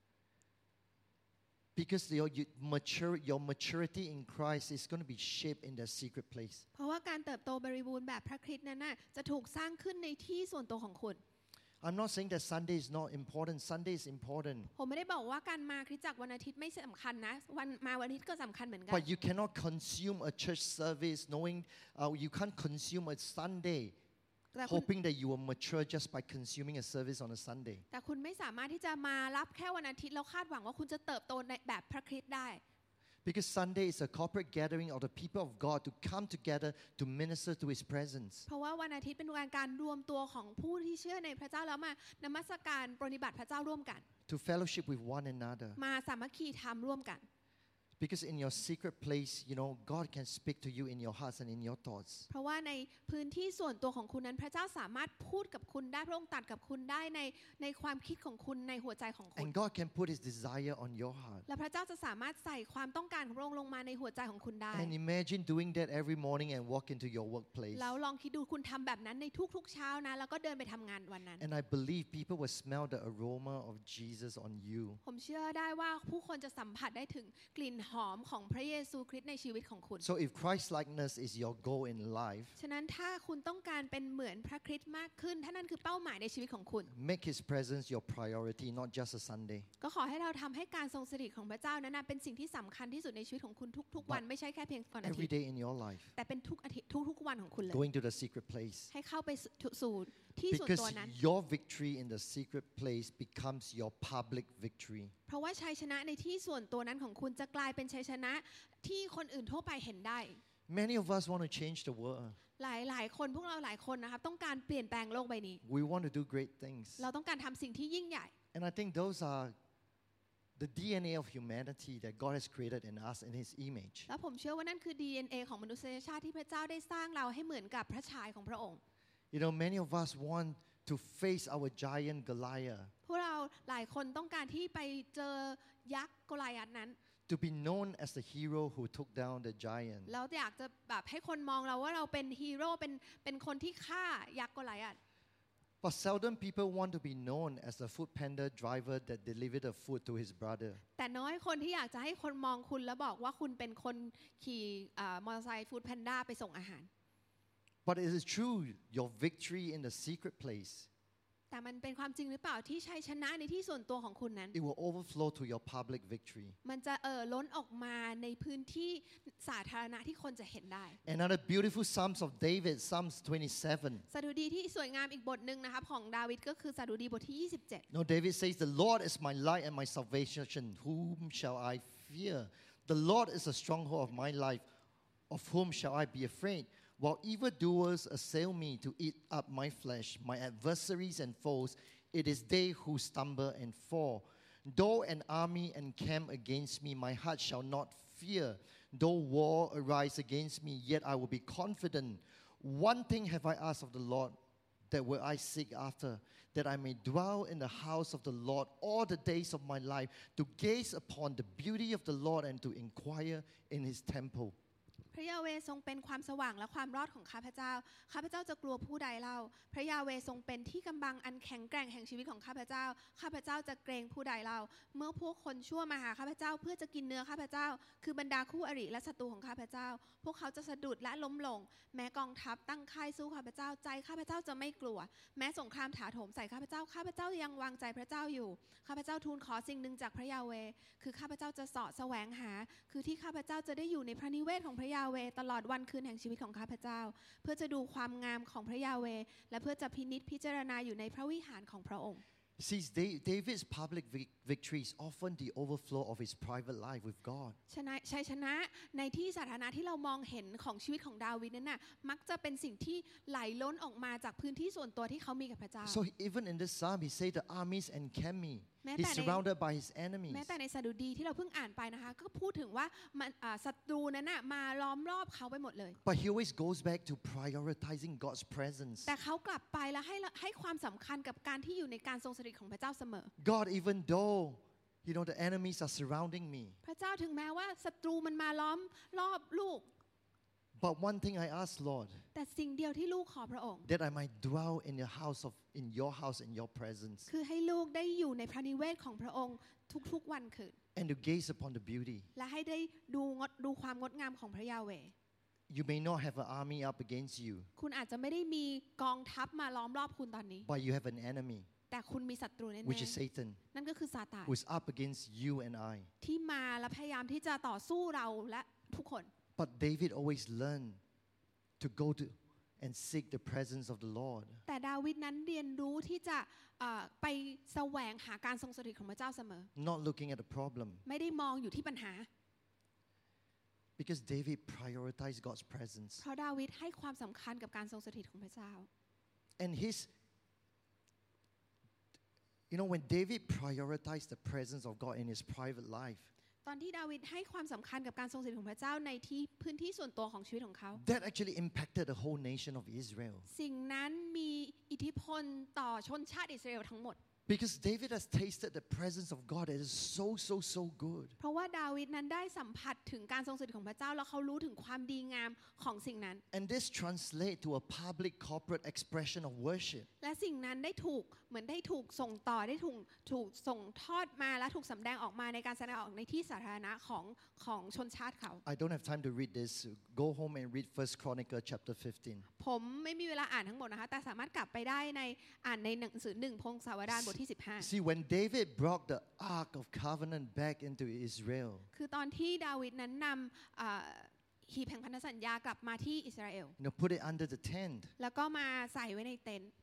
Because your, you mature, your maturity in Christ is going to be shaped in that secret place. เพราะว่าการเติบโตบริบูรณ์แบบพระคริสต์นั้นน่ะจะถูกสร้างขึ้นในที่ส่วนตัวของคุณ I'm not saying that Sunday is not important. Sunday is important. ผมไม่ได้บอกว่าการมาคริสตจักรวันอาทิตย์ไม่สำคัญนะวันมาวันอาทิตย์ก็สำคัญเหมือนกัน But you cannot consume a church service knowing uh, you can't consume a Sunday hoping that you will mature just by consuming a service on a Sunday. แต่คุณไม่สามารถที่จะมารับแค่วันอาทิตย์แล้วคาดหวังว่าคุณจะเติบโตในแบบพระคริสต์ได้ Because Sunday is a corporate gathering of the people of God to come together to minister to His presence. เพราะว่าวันอาทิตย์เป็นวันการรวมตัวของผู้ที่เชื่อในพระเจ้าแล้วมานมัสการปฏิบัติพระเจ้าร่วมกัน To fellowship with one another. มาสามัคคีธรรมร่วมกัน Because in your secret place, you know, God can speak to you in your hearts and in your thoughts. เพราะว่าในพื้นที่ส่วนตัวของคุณนั้นพระเจ้าสามารถพูดกับคุณได้พระองค์ตรัสกับคุณได้ในในความคิดของคุณในหัวใจของคุณ And God can put His desire on your heart. และพระเจ้าจะสามารถใส่ความต้องการของพระองค์ลงมาในหัวใจของคุณได้ And imagine doing that every morning and walk into your workplace. แล้วลองคิดดูคุณทำแบบนั้นในทุกๆเช้านะแล้วก็เดินไปทำงานวันนั้น And I believe people will smell the aroma of Jesus on you. ผมเชื่อได้ว่าผู้คนจะสัมผัสได้ถึงกลิ่นหอมของพระเยซูคริสต์ในชีวิตของคุณ So if Christ-likeness is your goal in life, ฉะนั้นถ้าคุณต้องการเป็นเหมือนพระคริสต์มากขึ้นถ้านั่นคือเป้าหมายในชีวิตของคุณ make His presence your priority, not just a Sunday. ก็ขอให้เราทำให้การทรงสถิตของพระเจ้านั้นนะเป็นสิ่งที่สำคัญที่สุดในชีวิตของคุณทุกๆวันไม่ใช่แค่เพียงวันอาทิ Every ตย์ day in your life, แต่เป็นทุกอาทิตย์ทุกๆวันของคุณเลย going to the secret place. ให้เข้าไปสู่ที่ส่วน Because ตัวนั้น your victory in the secret place becomes your public victory. เพราะว่าชัยชนะในที่ส่วนตัวนั้นของคุณจะกลายเป็นชัยชนะที่คนอื่นทั่วไปเห็นได้ Many of us want to change the world. หลายหลายคนพวกเราหลายคนนะครับต้องการเปลี่ยนแปลงโลกใบนี้ We want to do great things. เราต้องการทำสิ่งที่ยิ่งใหญ่ And I think those are the ดี เอ็น เอ of humanity that God has created in us in His image. แล้วผมเชื่อว่านั่นคือ ดี เอ็น เอ ของมนุษยชาติที่พระเจ้าได้สร้างเราให้เหมือนกับพระชายของพระองค์ You know, many of us want to face our giant Goliath. พวกเราหลายคนต้องการที่ไปเจอยักษ์โกลิอัทนั้น To be known as the hero who took down the giant. แล้วอยากจะแบบให้คนมองเราว่าเราเป็นฮีโร่เป็นเป็นคนที่ฆ่ายักษ์โกลิอัท But seldom people want to be known as the food panda driver that delivered the food to his brother. แต่น้อยคนที่อยากจะให้คนมองคุณแล้วบอกว่าคุณเป็นคนขี่มอเตอร์ไซค์ฟู้ดแพนด้าไปส่งอาหาร But it is true, your victory in the secret place, แต่มันเป็นความจริงหรือเปล่าที่ชัยชนะในที่ส่วนตัวของคุณนั้น it will overflow to your public victory. มันจะเอ่อล้นออกมาในพื้นที่สาธารณะที่คนจะเห็นได้ Another beautiful Psalms of David, Psalms twenty-seven. สดุดีที่สวยงามอีกบทหนึ่งนะครับของดาวิดก็คือสดุดีบทที่ยี่สิบเจ็ด No, David says, "The Lord is my light and my salvation. Whom shall I fear? The Lord is the stronghold of my life. Of whom shall I be afraid? While evildoers assail me to eat up my flesh, my adversaries and foes, it is they who stumble and fall. Though an army encamp against me, my heart shall not fear. Though war arise against me, yet I will be confident. One thing have I asked of the Lord, that will I seek after, that I may dwell in the house of the Lord all the days of my life, to gaze upon the beauty of the Lord and to inquire in His temple." พระยาเวทรงเป็นความสว่างและความรอดของข้าพเจ้าข้าพเจ้าจะกลัวผู้ใดเล่าพระยาเวทรงเป็นที่กำบังอันแข็งแกร่งแห่งชีวิตของข้าพเจ้าข้าพเจ้าจะเกรงผู้ใดเล่าเมื่อพวกคนชั่วมาหาข้าพเจ้าเพื่อจะกินเนื้อข้าพเจ้าคือบรรดาคู่อริและศัตรูของข้าพเจ้าพวกเขาจะสะดุดและล้มลงแม้กองทัพตั้งค่ายสู้ข้าพเจ้าใจข้าพเจ้าจะไม่กลัวแม้สงครามถาโถมใส่ข้าพเจ้าข้าพเจ้ายังวางใจพระเจ้าอยู่ข้าพเจ้าทูลขอสิ่งหนึ่งจากพระยาเวคือข้าพเจ้าจะเสาะแสวงหาคือที่ข้าพเจ้าจะได้อยู่ในพระนิเวศของพระยาเวตลอดวันคืนแห่งชีวิตของข้าพเจ้าเพื่อจะดูความงามของพระยาเวและเพื่อจะพินิจพิจารณาอยู่ในพระวิหารของพระองค์ See, David's public victory is often the overflow of his private life with God. ชัยชนะในที่สาธารณะที่เรามองเห็นของชีวิตของดาวิดนั้นน่ะมักจะเป็นสิ่งที่ไหลล้นออกมาจากพื้นที่ส่วนตัวที่เขามีกับพระเจ้า So even in this psalm, he said the armies encamp me. He's surrounded by his enemies. แม้แต่ในสดุดีที่เราเพิ่งอ่านไปนะคะก็พูดถึงว่ามันศัตรูนั้นน่ะมาล้อมรอบเขาไปหมดเลย But he always goes back to prioritizing God's presence. แต่เขากลับไปแล้วให้ให้ความสำคัญกับการที่อยู่ในการทรงสถิตของพระเจ้าเสมอ God, even though you know the enemies are surrounding me. พระเจ้าถึงแม้ว่าศัตรูมันมาล้อมรอบลูก But one thing I ask, Lord, แต่สิ่งเดียวที่ลูกขอพระองค์ that I might dwell in your house of in your house in your presence. คือให้ลูกได้อยู่ในพระนิเวศของพระองค์ทุกๆวันคืน And to gaze upon the beauty. และให้ได้ดูงดดูความงดงามของพระยาเว You may not have an army up against you. คุณอาจจะไม่ได้มีกองทัพมาล้อมรอบคุณตอนนี้ But you have an enemy, แต่คุณมีศัตรูแน่ which is Satan, ๆนั่นก็คือซาตาน who is up against you and I. ที่มาและพยายามที่จะต่อสู้เราและทุกคน But David always learned to go to and seek the presence of the Lord. แต่ดาวิดนั้นเรียนรู้ที่จะไปแสวงหาการทรงสถิตของพระเจ้าเสมอ Not looking at the problem. ไม่ได้มองอยู่ที่ปัญหา Because David prioritized God's presence. เพราะดาวิดให้ความสำคัญกับการทรงสถิตของพระเจ้า And his, you know, when David prioritized the presence of God in his private life, ตอนที่ดาวิดให้ความสำคัญกับการทรงสถิตของพระเจ้าในที่พื้นที่ส่วนตัวของชีวิตของเขา that actually impacted the whole nation of Israel. สิ่งนั้นมีอิทธิพลต่อชนชาติอิสราเอลทั้งหมด Because David has tasted the presence of God that is so, so, so good. เพราะว่าดาวิดนั้นได้สัมผัสถึงการทรงสถิตของพระเจ้าแล้วเขารู้ถึงความดีงามของสิ่งนั้น And this translates to a public corporate expression of worship. และสิ่งนั้นได้ถูกเหมือนได้ถูกส่งต่อได้ถูกถูกส่งทอดมาและถูกสำแดงออกมาในการแสดงออกในที่สาธารณะของของชนชาติเขา I don't have time to read this. Go home and read First Chronicle chapter fifteen. ผมไม่มีเวลาอ่านทั้งหมดนะคะแต่สามารถกลับไปได้ในอ่านในหนังสือหนึ่งพงศาวดารบทที่สิบห้า See, when David brought the Ark of Covenant back into Israel, คือตอนที่ดาวิดนั้นนำหีบแห่งพันธสัญญากลับมาที่อิสราเอล you know, put it under the tent, แล้วก็มาใส่ไว้ในเต็นท์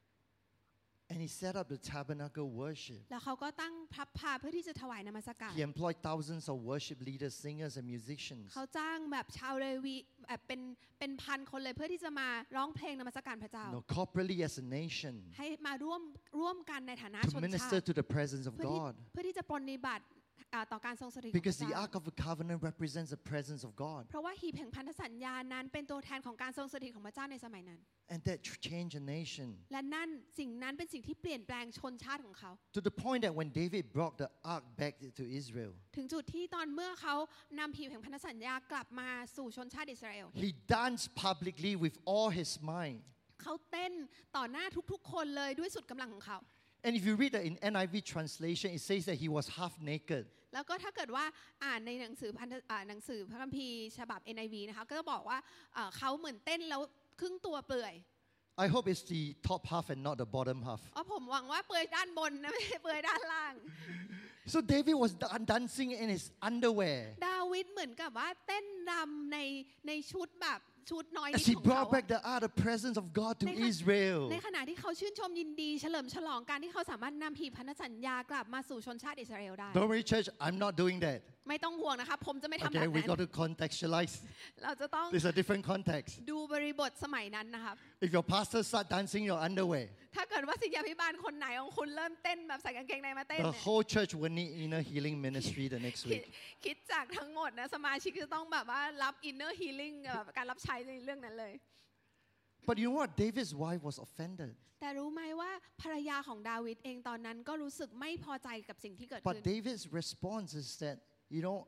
and he set up the tabernacle worship. แล้วเขาก็ตั้งพับพาเพื่อที่จะถวายนมัสการ He employed thousands of worship leaders, singers, and musicians. เขาจ้างแบบชาวเลวีแบบเป็นเป็นพันคนเลยเพื่อที่จะมาร้องเพลงนมัสการพระเจ้า You know, corporately as a nation, ให้มาร่วมร่วมกันในฐานะ to ชนชา minister ติ to the presence of เพื่อที่ God. เพื่อที่จะปรนนิบัติต่อการทรงสถิตของพ Because ระ the เจ้า Ark of the Covenant represents the presence of God. เพราะว่าหีบแห่งพันธสัญญานั้นเป็นตัวแทนของการทรงสถิตของพระเจ้าในสมัยนั้น And that changed a nation. และนั่นสิ่งนั้นเป็นสิ่งที่เปลี่ยนแปลงชนชาติของเขา To the point that when David brought the Ark back to Israel, ถึงจุดที่ตอนเมื่อเขานำหีบแห่งพันธสัญญากลับมาสู่ชนชาติอิสราเอล he danced publicly with all his might. เขาเต้นต่อหน้าทุกๆคนเลยด้วยสุดกำลังของเขา And if you read that in N I V translation, it says that he was half naked. แล้วก็ถ้าเกิดว่าอ่านในหนังสือพันธอ่าหนังสือพระคัมภีร์ฉบับ เอ็น ไอ วี นะคะก็จะบอกว่าเอ่อเขาเหมือนเต้นแล้วครึ่งตัวเปลือย I hope it's the top half and not the bottom half. อ๋อผมหวังว่าเปลือยด้านบนนะไม่ใช่เปลือยด้านล่าง So David was dan- dancing in his underwear ดาวิดเหมือนกับว่าเต้นรำในในชุดแบบชุดน้อยนิ as ด he ของเขา brought back the ark, the presence of God to ในขณะ Israel. ในขณะที่เขาชื่นชมยินดีเฉลิมฉลองการที่เขาสามารถนำหีบพันธสัญญากลับมาสู่ชนชาติอิสราเอลได้ Don't worry, church, I'm not doing that. ไม่ต้องห่วงนะคะผมจะไม่ทำแบ Okay, บ we นั้น got to contextualize. เราจะต้อง There's a different context. ดูบริบทสมัยนั้นนะครับ If your pastor start dancing in your underwear, ถ้าเกิดว่าศิษยาภิบาลคนไหนของคุณเริ่มเต้นแบบใส่กางเกงในมาเต้น the เนี่ย whole church will need inner healing ministry the next คิด week. คิดจากทั้งหมดนะสมาชิกจะต้องแบบว่ารับ inner healing แบบการรับใช้ในเรื่องนั้นเลย But you know what? David's wife was offended. แต่รู้ไหมว่าภรรยาของดาวิดเองตอนนั้นก็รู้สึกไม่พอใจกับสิ่งที่เกิดขึ้น But David's response is that, you know,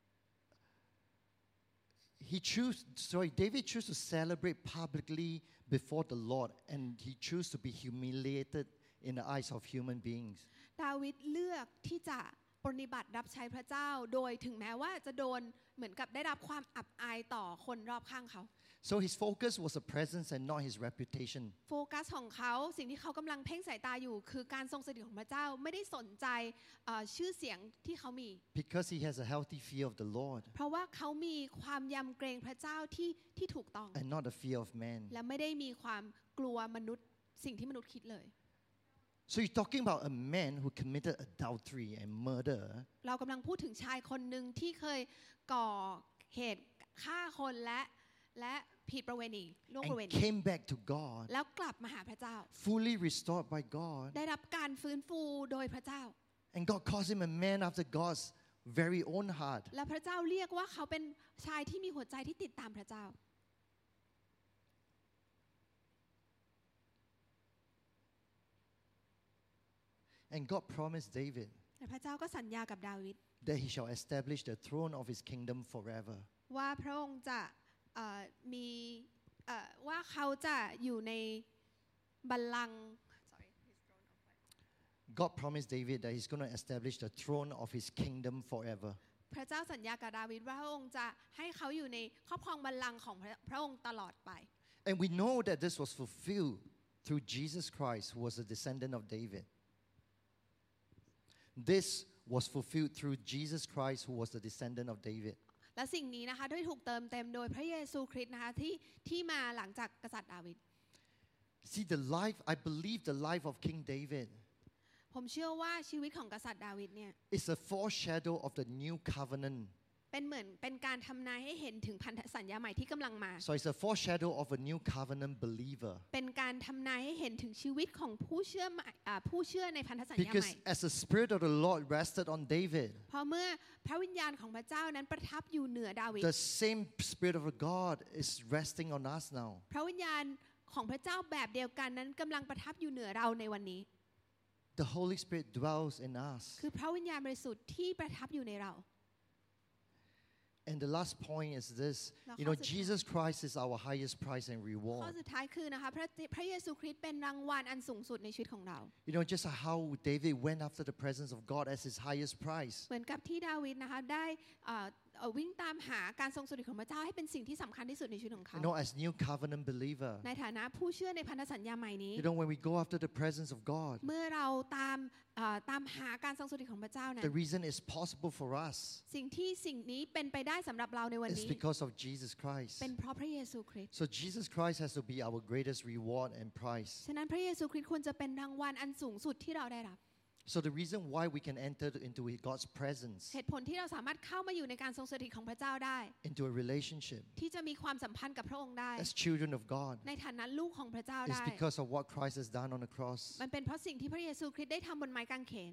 he chose, sorry, David chose to celebrate publicly before the Lord, and he chose to be humiliated in the eyes of human beings. ดาวิดเลือกที่จะปฏิบัติรับใช้พระเจ้าโดยถึงแม้ว่าจะโดนเหมือนกับได้รับความอับอายต่อคนรอบข้างเขา So his focus was the presence and not his reputation. โฟกัสของเขาสิ่งที่เขากำลังเพ่งสายตาอยู่คือการทรงสถิตของพระเจ้าไม่ได้สนใจเอ่อชื่อเสียงที่เขามี Because he has a healthy fear of the Lord เพราะว่าเขามีความยำเกรงพระเจ้าที่ที่ถูกต้อง and not the fear of man. และไม่ได้มีความกลัวมนุษย์สิ่งที่มนุษย์คิดเลย So you're talking about a man who committed adultery and murder, เรากำลังพูดถึงชายคนหนึ่งที่เคยก่อเหตุฆ่าคนและและผิดประเวณีล่วงประเว and ณี came back to God, แล้วกลับมาหาพระเจ้า fully restored by God. ได้รับการฟื้นฟูโดยพระเจ้า And God calls him a man after God's very own heart. และพระเจ้าเรียกว่าเขาเป็นชายที่มีหัวใจที่ติดตามพระเจ้า And God promised David และพระเจ้าก็สัญญากับดาวิด that he shall establish the throne of his kingdom forever. ว่าพระองค์จะเอ่อมีเอ่อว่าเขาจะอยู่ในบัลลังก์ Sorry, his throne of what? God promised David that he's going to establish the throne of his kingdom forever. พระเจ้าสัญญากับดาวิดว่าพระองค์จะให้เขาอยู่ในครอบครองบัลลังก์ของพระพระองค์ตลอดไป And we know that this was fulfilled through Jesus Christ, who was a descendant of David. This was fulfilled through Jesus Christ, who was the descendant of David. และสิ่งนี้นะคะได้ถูกเติมเต็มโดยพระเยซูคริสต์นะคะที่ที่มาหลังจากกษัตริย์ดาวิด See, the life, I believe the life of King David ผมเชื่อว่าชีวิตของกษัตริย์ดาวิดเนี่ย is a foreshadow of the new covenant เป็นเหมือนเป็นการทำนายให้เห็นถึงพันธสัญญาใหม่ที่กำลังมา So it's a foreshadow of a new covenant believer. เป็นการทำนายให้เห็นถึงชีวิตของผู้เชื่อผู้เชื่อในพันธสัญญาใหม่ Because as the Spirit of the Lord rested on David, เพราะเมื่อพระวิญญาณของพระเจ้านั้นประทับอยู่เหนือดาวิด the same Spirit of God is resting on us now. พระวิญญาณของพระเจ้าแบบเดียวกันนั้นกำลังประทับอยู่เหนือเราในวันนี้ The Holy Spirit dwells in us. คือพระวิญญาณบริสุทธิ์ที่ประทับอยู่ในเรา And the last point is this, you know, Jesus Christ is our highest prize and ข้อ reward. สุดท้ายคือนะคะพระพระเยซูคริสต์เป็นรางวัลอันสูงสุดในชีวิตของเรา You know, just how David went after the presence of God as his highest prize. เหมือนกับที่ดาวิดนะคะได้วิ่งตามหาการทรงสถิตของพระเจ้าให้เป็นสิ่งที่สำคัญที่สุดในชีวิตของเขา You know, as new covenant believer, ในฐานะผู้เชื่อในพันธสัญญาใหม่นี้ you know, when we go after the presence of God, เมื่อเราตามตามหาการทรงสถิตของพระเจ้านั้น the reason it's possible for us สิ่งที่สิ่งนี้เป็นไปได้สำหรับเราในวัน is นี้ because of Jesus Christ. เป็นเพราะพระเยซูคริสต์ So Jesus Christ has to be our greatest reward and prize. ฉะนั้นพระเยซูคริสต์ควรจะเป็นรางวัลอันสูงสุดที่เราได้รับ So the reason why we can enter into God's presence, เหตุผลที่เราสามารถเข้ามาอยู่ในการทรงสถิตของพระเจ้าได้ into a relationship ที่จะมีความสัมพันธ์กับพระองค์ได้ as children of God, ในฐานะลูกของพระเจ้า is ได้ because of what Christ has done on the cross. มันเป็นเพราะสิ่งที่พระเยซูคริสต์ได้ทำบนไม้กางเขน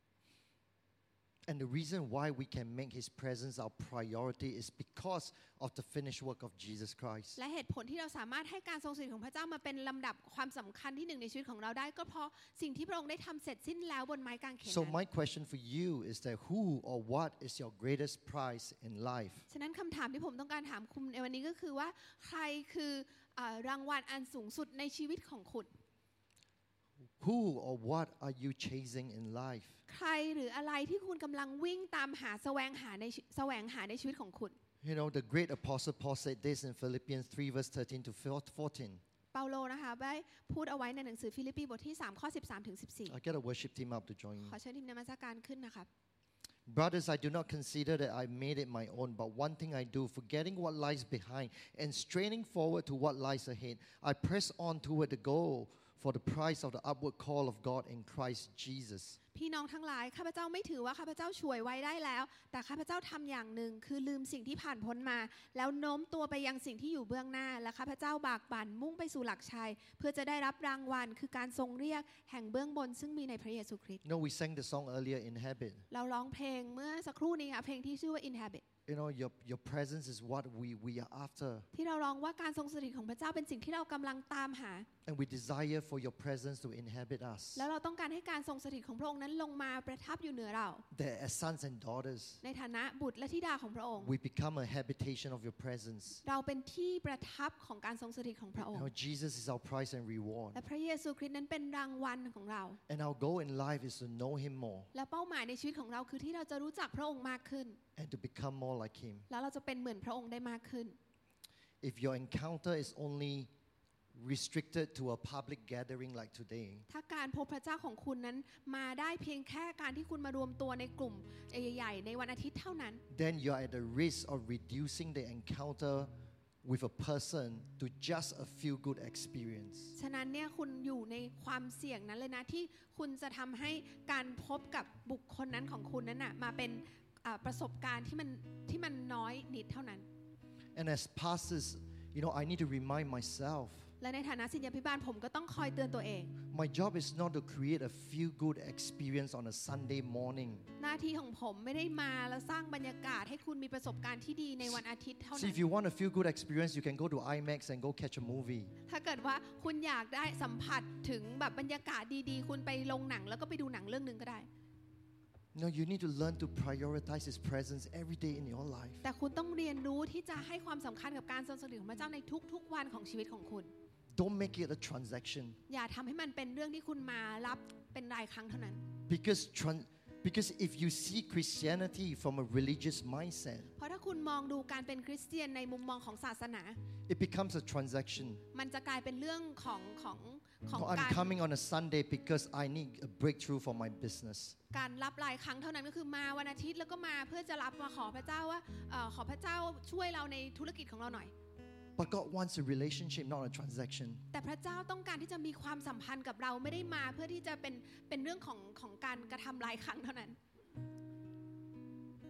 And the reason why we can make His presence our priority is because of the finished work of Jesus Christ. และเหตุผลที่เราสามารถให้การทรงสถิตของพระเจ้ามาเป็นลำดับความสำคัญที่หนึ่งในชีวิตของเราได้ก็เพราะสิ่งที่พระองค์ได้ทำเสร็จสิ้นแล้วบนไม้กางเขน So my question for you is that who or what is your greatest prize in life? ฉะนั้นคำถามที่ผมต้องการถามคุณในวันนี้ก็คือว่าใครคือรางวัลอันสูงสุดในชีวิตของคุณ Who or what are you chasing in life? ใครหรืออะไรที่คุณกำลังวิ่งตามหาแสวงหาในแสวงหาในชีวิตของคุณ You know, the great apostle Paul said this in Philippians three verse thirteen to fourteen. เปาโลนะคะได้พูดเอาไว้ในหนังสือฟิลิปปีบทที่สามข้อสิบสามถึงสิบสี่ I'll get a worship team up to join me. ขอเชิญทีมนมัสการขึ้นนะคะ Brothers, I do not consider that I made it my own, but one thing I do, forgetting what lies behind and straining forward to what lies ahead, I press on toward the goal for the prize of the upward call of God in Christ Jesus. พี่น้องทั้งหลายข้าพเจ้าไม่ถือว่าข้าพเจ้าช่วยไว้ได้แล้วแต่ข้าพเจ้าทำอย่างหนึ่งคือลืมสิ่งที่ผ่านพ้นมาแล้วโน้มตัวไปยังสิ่งที่อยู่เบื้องหน้าและข้าพเจ้าบากบั่นมุ่งไปสู่หลักชัยเพื่อจะได้รับรางวัลคือการทรงเรียกแห่งเบื้องบนซึ่งมีในพระเยซูคริสต์ You know, we sang the song earlier, Inhabit. เราร้องเพลงเมื่อสักครู่นี้ค่ะเพลงที่ชื่อว่า Inhabit You know, your, your presence is what we, we are after. ที่เราร้องว่าการทรงสถิตของพระเจ้าเป็นสิ่งที่เรากำลังตามหา And we desire for your presence to inhabit us. แล้วเราต้องการให้การทรงสถิตของพระองค์นั้นลงมาประทับอยู่เหนือเรา That as sons and daughters, ในฐานะบุตรและธิดาของพระองค์ we become a habitation of your presence. เราเป็นที่ประทับของการทรงสถิตของพระอง You ค์ know, Jesus is our prize and reward. และพระเยซูคริสต์นั้นเป็นรางวัลของเรา And our goal in life is to know Him more และเป้าหมายในชีวิตของเราคือที่เราจะรู้จักพระองค์มากขึ้น and to become more like Him. แล้วเราจะเป็นเหมือนพระองค์ได้มากขึ้น If your encounter is only restricted to a public gathering like today, ถ้าการพบพระเจ้าของคุณนั้นมาได้เพียงแค่การที่คุณมารวมตัวในกลุ่มใหญ่ๆในวันอาทิตย์เท่านั้น then you're at the risk of reducing the encounter with a person to just a feel good experience. ฉะนั้นเนี่ยคุณอยู่ในความเสี่ยงนั้นเลยนะที่คุณจะทำให้การพบกับบุคคลนั้นของคุณนั้นน่ะมาเป็นประสบการณ์ที่มันที่มันน้อยนิดเท่านั้น And as pastors, you know, I need to remind myself, และในฐานะศิษยาภิบาลผมก็ต้องคอยเตือนตัวเอง my job is not to create a feel good experience on a Sunday morning. หน้าที่ของผมไม่ได้มาแล้วสร้างบรรยากาศให้คุณมีประสบการณ์ที่ดีในวันอาทิตย์เท่านั้ See, น if you want a feel good experience, you can go to IMAX and go catch a movie. ถ้าเกิดว่าคุณอยากได้สัมผัสถึงแบบบรรยากาศดีๆคุณไปลงหนังแล้วก็ไปดูหนังเรื่องนึงก็ได้ No, you need to learn to prioritize His presence every day in your life. แต่คุณต้องเรียนรู้ที่จะให้ความสำคัญกับการทรงสถิตของพระเจ้าในทุกๆวันของชีวิตของคุณ Don't make it a transaction. อย่าทำให้มันเป็นเรื่องที่คุณมารับเป็นรายครั้งเท่านั้น Because tran- because if you see Christianity from a religious mindset, เพราะถ้าคุณมองดูการเป็นคริสเตียนในมุมมองของศาสนา it becomes a transaction. มันจะกลายเป็นเรื่องของของของ No, I'm การ coming on a Sunday because I need a breakthrough for my business. การรับรายครั้งเท่านั้นก็คือมาวันอาทิตย์แล้วก็มาเพื่อจะรับมาขอพระเจ้าว่าเอ่อขอพระเจ้าช่วยเราในธุรกิจของเราหน่อย But God wants a relationship, not a transaction. แต่พระเจ้าต้องการที่จะมีความสัมพันธ์กับเราไม่ได้มาเพื่อที่จะเป็นเป็นเรื่องของของการกระทำรายครั้งเท่านั้น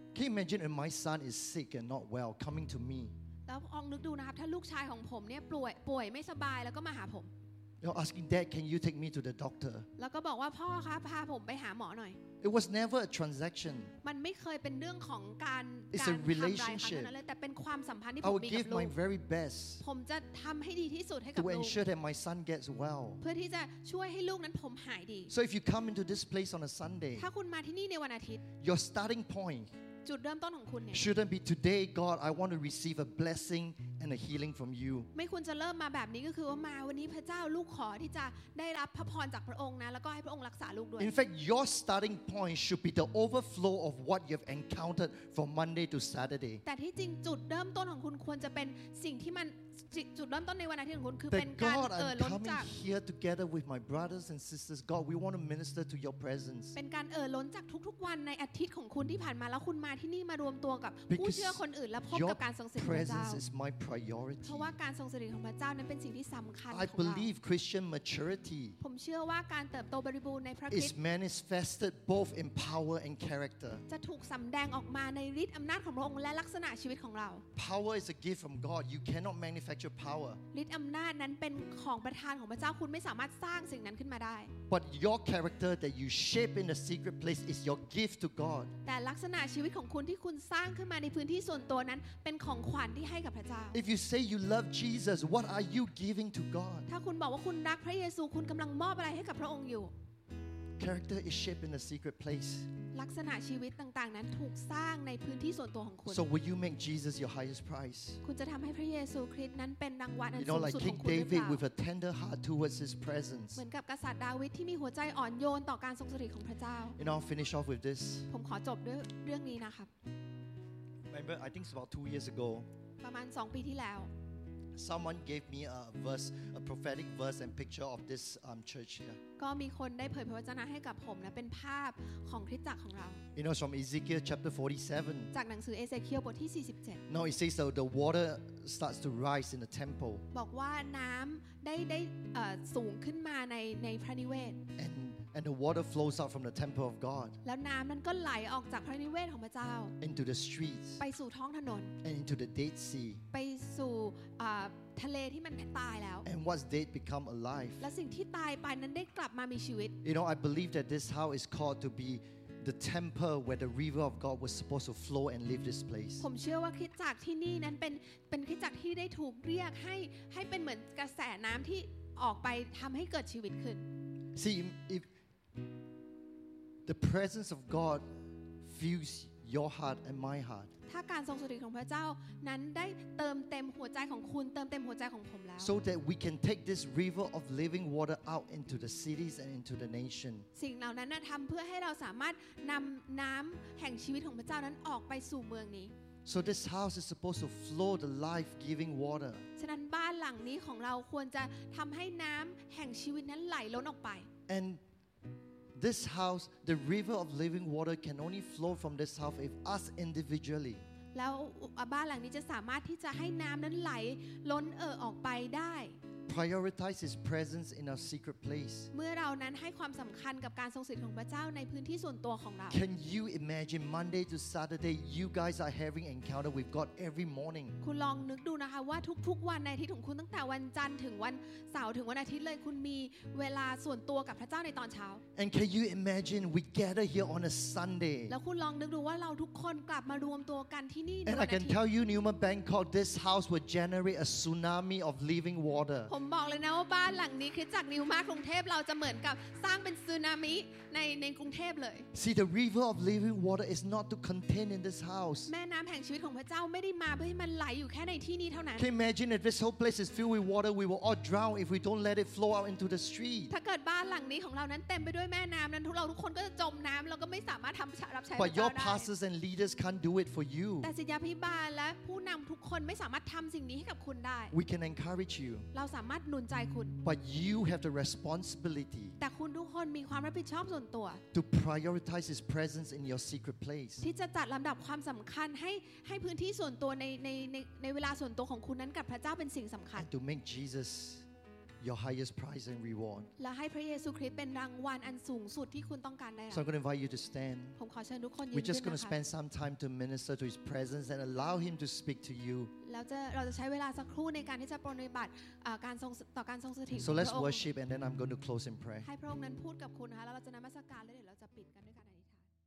Can you imagine if my son is sick and not well coming to me? แล้วลองนึกดูนะครับถ้าลูกชายของผมเนี่ยป่วยป่วยไม่สบายแล้วก็มาหาผม You know, asking, Dad, can you take me to the doctor? แล้วก็บอกว่าพ่อครับพาผมไปหาหมอหน่อย It was never a transaction. มันไม่เคยเป็นเรื่องของการ It's การ a ทำรายครั้ง relationship. นั้นเลยแต่เป็นความสัมพันธ์ที่ I ผม will มีกับ give ลู my ก very best ผมจะทำให้ดีที่สุดให้กับ to ลูก ensure that my son gets well. เพื่อที่จะช่วยให้ลูกนั้นผมหายดี So if you come into this place on a Sunday, ถ้าคุณมาที่นี่ในวันอาทิตย์ your starting point จุดเริ่มต้นของคุณเนี่ย shouldn't be today, God, I want to receive a blessing and a healing from you. ไม่ควรจะเริ่มมาแบบนี้ก็คือว่ามาวันนี้พระเจ้าลูกขอที่จะได้รับพระพรจากพระองค์นะแล้วก็ให้พระองค์รักษาลูกด้วย In fact, your starting point should be the overflow of what you've encountered from Monday to Saturday. แต่ที่จริงจุดเริ่มต้นของคุณควรจะเป็นสิ่งที่มันจุดเริ่มต้นในวันอาทิตย์ของคุณคือเป็น That การ God, เอ่อ I'm ล้น coming จาก here together with my brothers and sisters. God, we want to minister to your presence. เป็นการเอ่อล้นจากทุกๆวันในอาทิตย์ของคุณที่ผ่านมาแล้วคุณมาที่นี่มารวมตัวกับผู้เชื่อคนอื่นและพบ Your กับการทรงสถิตของพระเจ้า presence is my priority. เพราะว่าการทรงสถิตของพระเจ้านั้นเป็นสิ่งที่สำคัญ I ของเรา believe Christian maturity ผมเชื่อว่าการเติบโตบริบูรณ์ในพระคริส is ต์ manifested both in power and character. จะถูกสำแดงออกมาในฤทธิ์อำนาจของพระองค์และลักษณะชีวิตของเรา Power is a gift from God. You cannot manufacture power. ฤทธิ์อำนาจนั้นเป็นของประทานของพระเจ้าคุณไม่สามารถสร้างสิ่งนั้นขึ้นมาได้ But your character that you shape in the secret place is your gift to God. แต่ลักษณะชีวิตของคุณที่คุณสร้างขึ้นมาในพื้นที่ส่วนตัวนั้นเป็นของขวัญที่ให้กับพระเจ้า If you say you love Jesus, what are you giving to God? ถ้าคุณบอกว่าคุณรักพระเยซูคุณกำลังมอบอะไรให้กับพระองค์อยู่ Character is shaped in the secret place. ลักษณะชีวิตต่างๆนั้นถูกสร้างในพื้นที่ส่วนตัวของคุณ So will you make Jesus your highest prize? คุณจะทำให้พระเยซูคริสต์นั้นเป็นรางวัลอัน You สู know, ง like สุดขอ King งคุณหรือเป David ล่า with a tender heart towards his presence. เหมือนกับกษัตริย์ดาวิดที่มีหัวใจอ่อนโยนต่อการทรงสถิตของพระเจ้า You know, I'll finish off with this. ผมขอจบด้วยเรื่องนี้นะครับ Remember, I think it's about two years ago, ประมาณสองปีที่แล้ว someone gave me a verse, a prophetic verse and picture of this um, church here. ก็มีคนได้เผยพระวจนะให้กับผมนะเป็นภาพของคริสตจักรของเรา You know, it's from Ezekiel chapter forty-seven. จากหนังสือเอเซเคียลบทที่สี่สิบเจ็ด No, it says that the water starts to rise in the temple. บอกว่าน้ำได้ได้เอ่อสูงขึ้นมาในในพระนิเวศ And, and the water flows out from the temple of God แล้วน้ำนั้นก็ไหลออกจากพระนิเวศของพระเจ้า into the streets ไปสู่ท้องถนน and into the Dead Sea. ไปสู่อ่าทะเลที่มันตายแล้ว And what's dead become alive. และสิ่งที่ตายไปนั้นได้กลับมามีชีวิต You know, I believe that this house is called to be the temple where the river of God was supposed to flow and leave this place. ผมเชื่อว่าคริสตจักรที่นี่นั้นเป็นเป็นคริสตจักรที่ได้ถูกเรียกให้ให้เป็นเหมือนกระแสน้ำที่ออกไปทำให้เกิดชีวิตขึ้น See, if the presence of God fills your heart and my heart, ถ้าการทรงสถิตของพระเจ้านั้นได้เติมเต็มหัวใจของคุณเติมเต็มหัวใจของผมแล้ว so that we can take this river of living water out into the cities and into the nation. สิ่งเหล่านั้นนะทำเพื่อให้เราสามารถนำน้ำแห่งชีวิตของพระเจ้านั้นออกไปสู่เมืองนี้ So this house is supposed to flow the life-giving water. ฉะนั้นบ้านหลังนี้ของเราควรจะทำให้น้ำแห่งชีวิตนั้นไหลล้นออกไป And this house, the river of living water can only flow from this house if us individually แล้วบ้านหลังนี้จะสามารถที่จะให้น้ำนั้นไหลล้นเอ่อออกไปได้ prioritize His presence in our secret place. เมื่อเรานั้นให้ความสำคัญกับการทรงสถิตของพระเจ้าในพื้นที่ส่วนตัวของเรา Can you imagine Monday to Saturday you guys are having encounter with God every morning? คุณลองนึกดูนะคะว่าทุกๆวันในอาทิตย์ของคุณตั้งแต่วันจันทร์ถึงวันเสาร์ถึงวันอาทิตย์เลยคุณมีเวลาส่วนตัวกับพระเจ้าในตอนเช้า And can you imagine we gather here on a Sunday? แล้วคุณลองนึกดูว่าเราทุกคนกลับมารวมตัวกันที่นี่ใน And วั I นอา can ทิตย์ tell you, Newman Bangkok, this house will generate a tsunami of living water. ผมบอกเลยนะว่าบ้านหลังนี้คริสตจักรนิวมาร์คกรุงเทพเราจะเหมือนกับสร้างเป็นสึนามิในในกรุงเทพเลย See, the river of living water is not to contain in this house. แม่น้ำแห่งชีวิตของพระเจ้าไม่ได้มาเพื่อให้มันไหลอยู่แค่ในที่นี้เท่านั้น Can you imagine if this whole place is filled with water, we will all drown if we don't let it flow out into the street. ถ้าเกิดบ้านหลังนี้ของเรานั้นเต็มไปด้วยแม่น้ำนั้นทุกเราทุกคนก็จะจมน้ำเราก็ไม่สามารถทำรับใช้พ But ระเจ้า your ได้ pastors and leaders can't do it for you. แต่ศิษยาภิบาลและผู้นำทุกคนไม่สามารถทำสิ่งนี้ให้กับคุณได้ We can encourage you. เราสามารถหนุนใจคุณ But you have the responsibility แต่คุณทุกคนมีความรับผิดชอบส่วนตัว to prioritize His presence in your secret place. ที่จะจัดลำดับความสำคัญให้ให้พื้นที่ส่วนตัวในในในในเวลาส่วนตัวของคุณนั้นกับพระเจ้าเป็นสิ่งสำคัญ And to make Jesus your highest prize and reward. และให้พระเยซูคริสต์เป็นรางวัลอันสูงสุดที่คุณต้องการได้รับ So I'm going to invite you to stand. ผมขอเชิญทุกคนยืน We're ขึ้ just น going to นะคะ spend some time to minister to His presence and allow Him to speak to you. แล้วจะเราจะใช้เวลาสักครู่ในการที่จะปฏิบัติอ่าการทรงต่อการทรงสถิต So ของ let's พระองค์ worship and then I'm going to close in prayer. ให้พระองค์นั้นพูดกับคุณนะคะแล้วเราจะนมัสการแล้วเดี๋ยวเราจะปิดกันด้วยการอธิษฐาน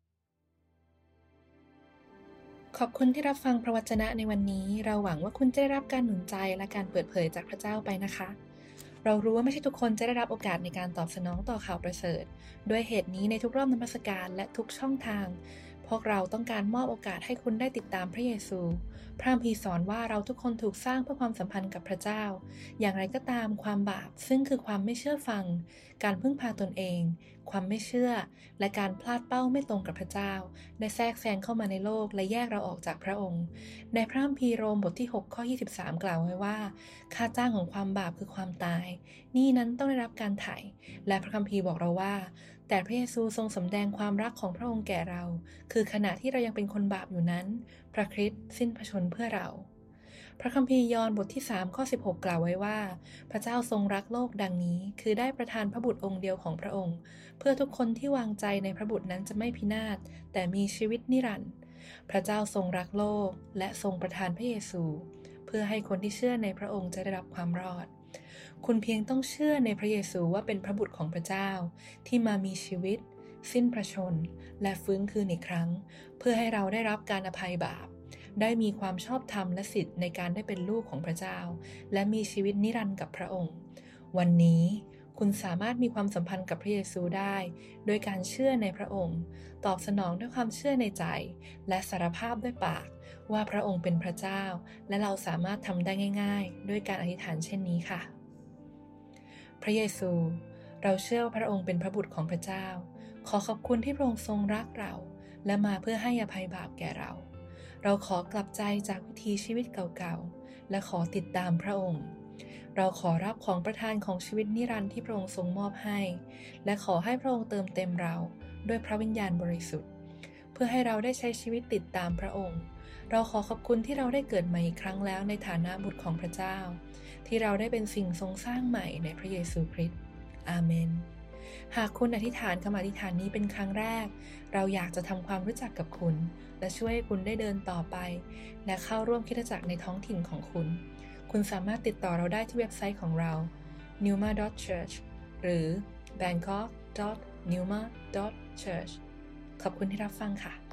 ขอบคุณที่รับฟังพระวจนะในวันนี้เราหวังว่าคุณจะได้รับการหนุนใจและการเปิดเผยจากพระเจ้าไปนะคะเรารู้ว่าไม่ใช่ทุกคนจะได้รับโอกาสในการตอบสนองต่อข่าวประเสริฐด้วยเหตุนี้ในทุกรอบนมัสการและทุกช่องทางพวกเราต้องการมอบโอกาสให้คุณได้ติดตามพระเยซูพระคัมภีร์สอนว่าเราทุกคนถูกสร้างเพื่อความสัมพันธ์กับพระเจ้าอย่างไรก็ตามความบาปซึ่งคือความไม่เชื่อฟังการพึ่งพาตนเองความไม่เชื่อและการพลาดเป้าไม่ตรงกับพระเจ้าได้แทรกแซงเข้ามาในโลกและแยกเราออกจากพระองค์ในพระคัมภีร์โรมบทที่หกข้อยี่สิบสามกล่าวไว้ว่าค่าจ้างของความบาปคือความตายหนี้นั้นต้องได้รับการไถ่และพระคัมภีร์บอกเราว่าแต่พระเยซูทรงสำแดงความรักของพระองค์แก่เราคือขณะที่เรายังเป็นคนบาปอยู่นั้นพระคริสต์สิ้นพระชนม์เพื่อเราพระคัมภีร์ยอห์นบทที่สามข้อสิบหกกล่าวไว้ว่าพระเจ้าทรงรักโลกดังนี้คือได้ประทานพระบุตรองค์เดียวของพระองค์เพื่อทุกคนที่วางใจในพระบุตรนั้นจะไม่พินาศแต่มีชีวิตนิรันดร์พระเจ้าทรงรักโลกและทรงประทานพระเยซูเพื่อให้คนที่เชื่อในพระองค์จะได้รับความรอดคุณเพียงต้องเชื่อในพระเยซูว่าเป็นพระบุตรของพระเจ้าที่มามีชีวิตสิ้นพระชนม์และฟื้นคืนอีกครั้งเพื่อให้เราได้รับการอภัยบาปได้มีความชอบธรรมและสิทธิ์ในการได้เป็นลูกของพระเจ้าและมีชีวิตนิรันดร์กับพระองค์วันนี้คุณสามารถมีความสัมพันธ์กับพระเยซูได้โดยการเชื่อในพระองค์ตอบสนองด้วยความเชื่อในใจและสารภาพด้วยปากว่าพระองค์เป็นพระเจ้าและเราสามารถทำได้ง่ายๆด้วยการอธิษฐานเช่นนี้ค่ะพระเยซูเราเชื่อว่าพระองค์เป็นพระบุตรของพระเจ้าขอขอบคุณที่พระองค์ทรงรักเราและมาเพื่อให้อภัยบาปแก่เราเราขอกลับใจจากวิถีชีวิตเก่าๆและขอติดตามพระองค์เราขอรับของประทานของชีวิตนิรันดร์ที่พระองค์ทรงมอบให้และขอให้พระองค์เติมเต็มเราด้วยพระวิญญาณบริสุทธิ์เพื่อให้เราได้ใช้ชีวิตติดตามพระองค์เราขอขอบคุณที่เราได้เกิดใหม่อีกครั้งแล้วในฐานะบุตรของพระเจ้าที่เราได้เป็นสิ่งทรงสร้างใหม่ในพระเยซูคริสต์อาเมนหากคุณอธิษฐานคำอธิษฐานนี้เป็นครั้งแรกเราอยากจะทำความรู้จักกับคุณและช่วยให้คุณได้เดินต่อไปและเข้าร่วมคริสตจักรในท้องถิ่นของคุณคุณสามารถติดต่อเราได้ที่เว็บไซต์ของเรา นิวมา ดอท เชิร์ช หรือ แบงค็อก ดอท นิวมา ดอท เชิร์ช ขอบคุณที่รับฟังค่ะ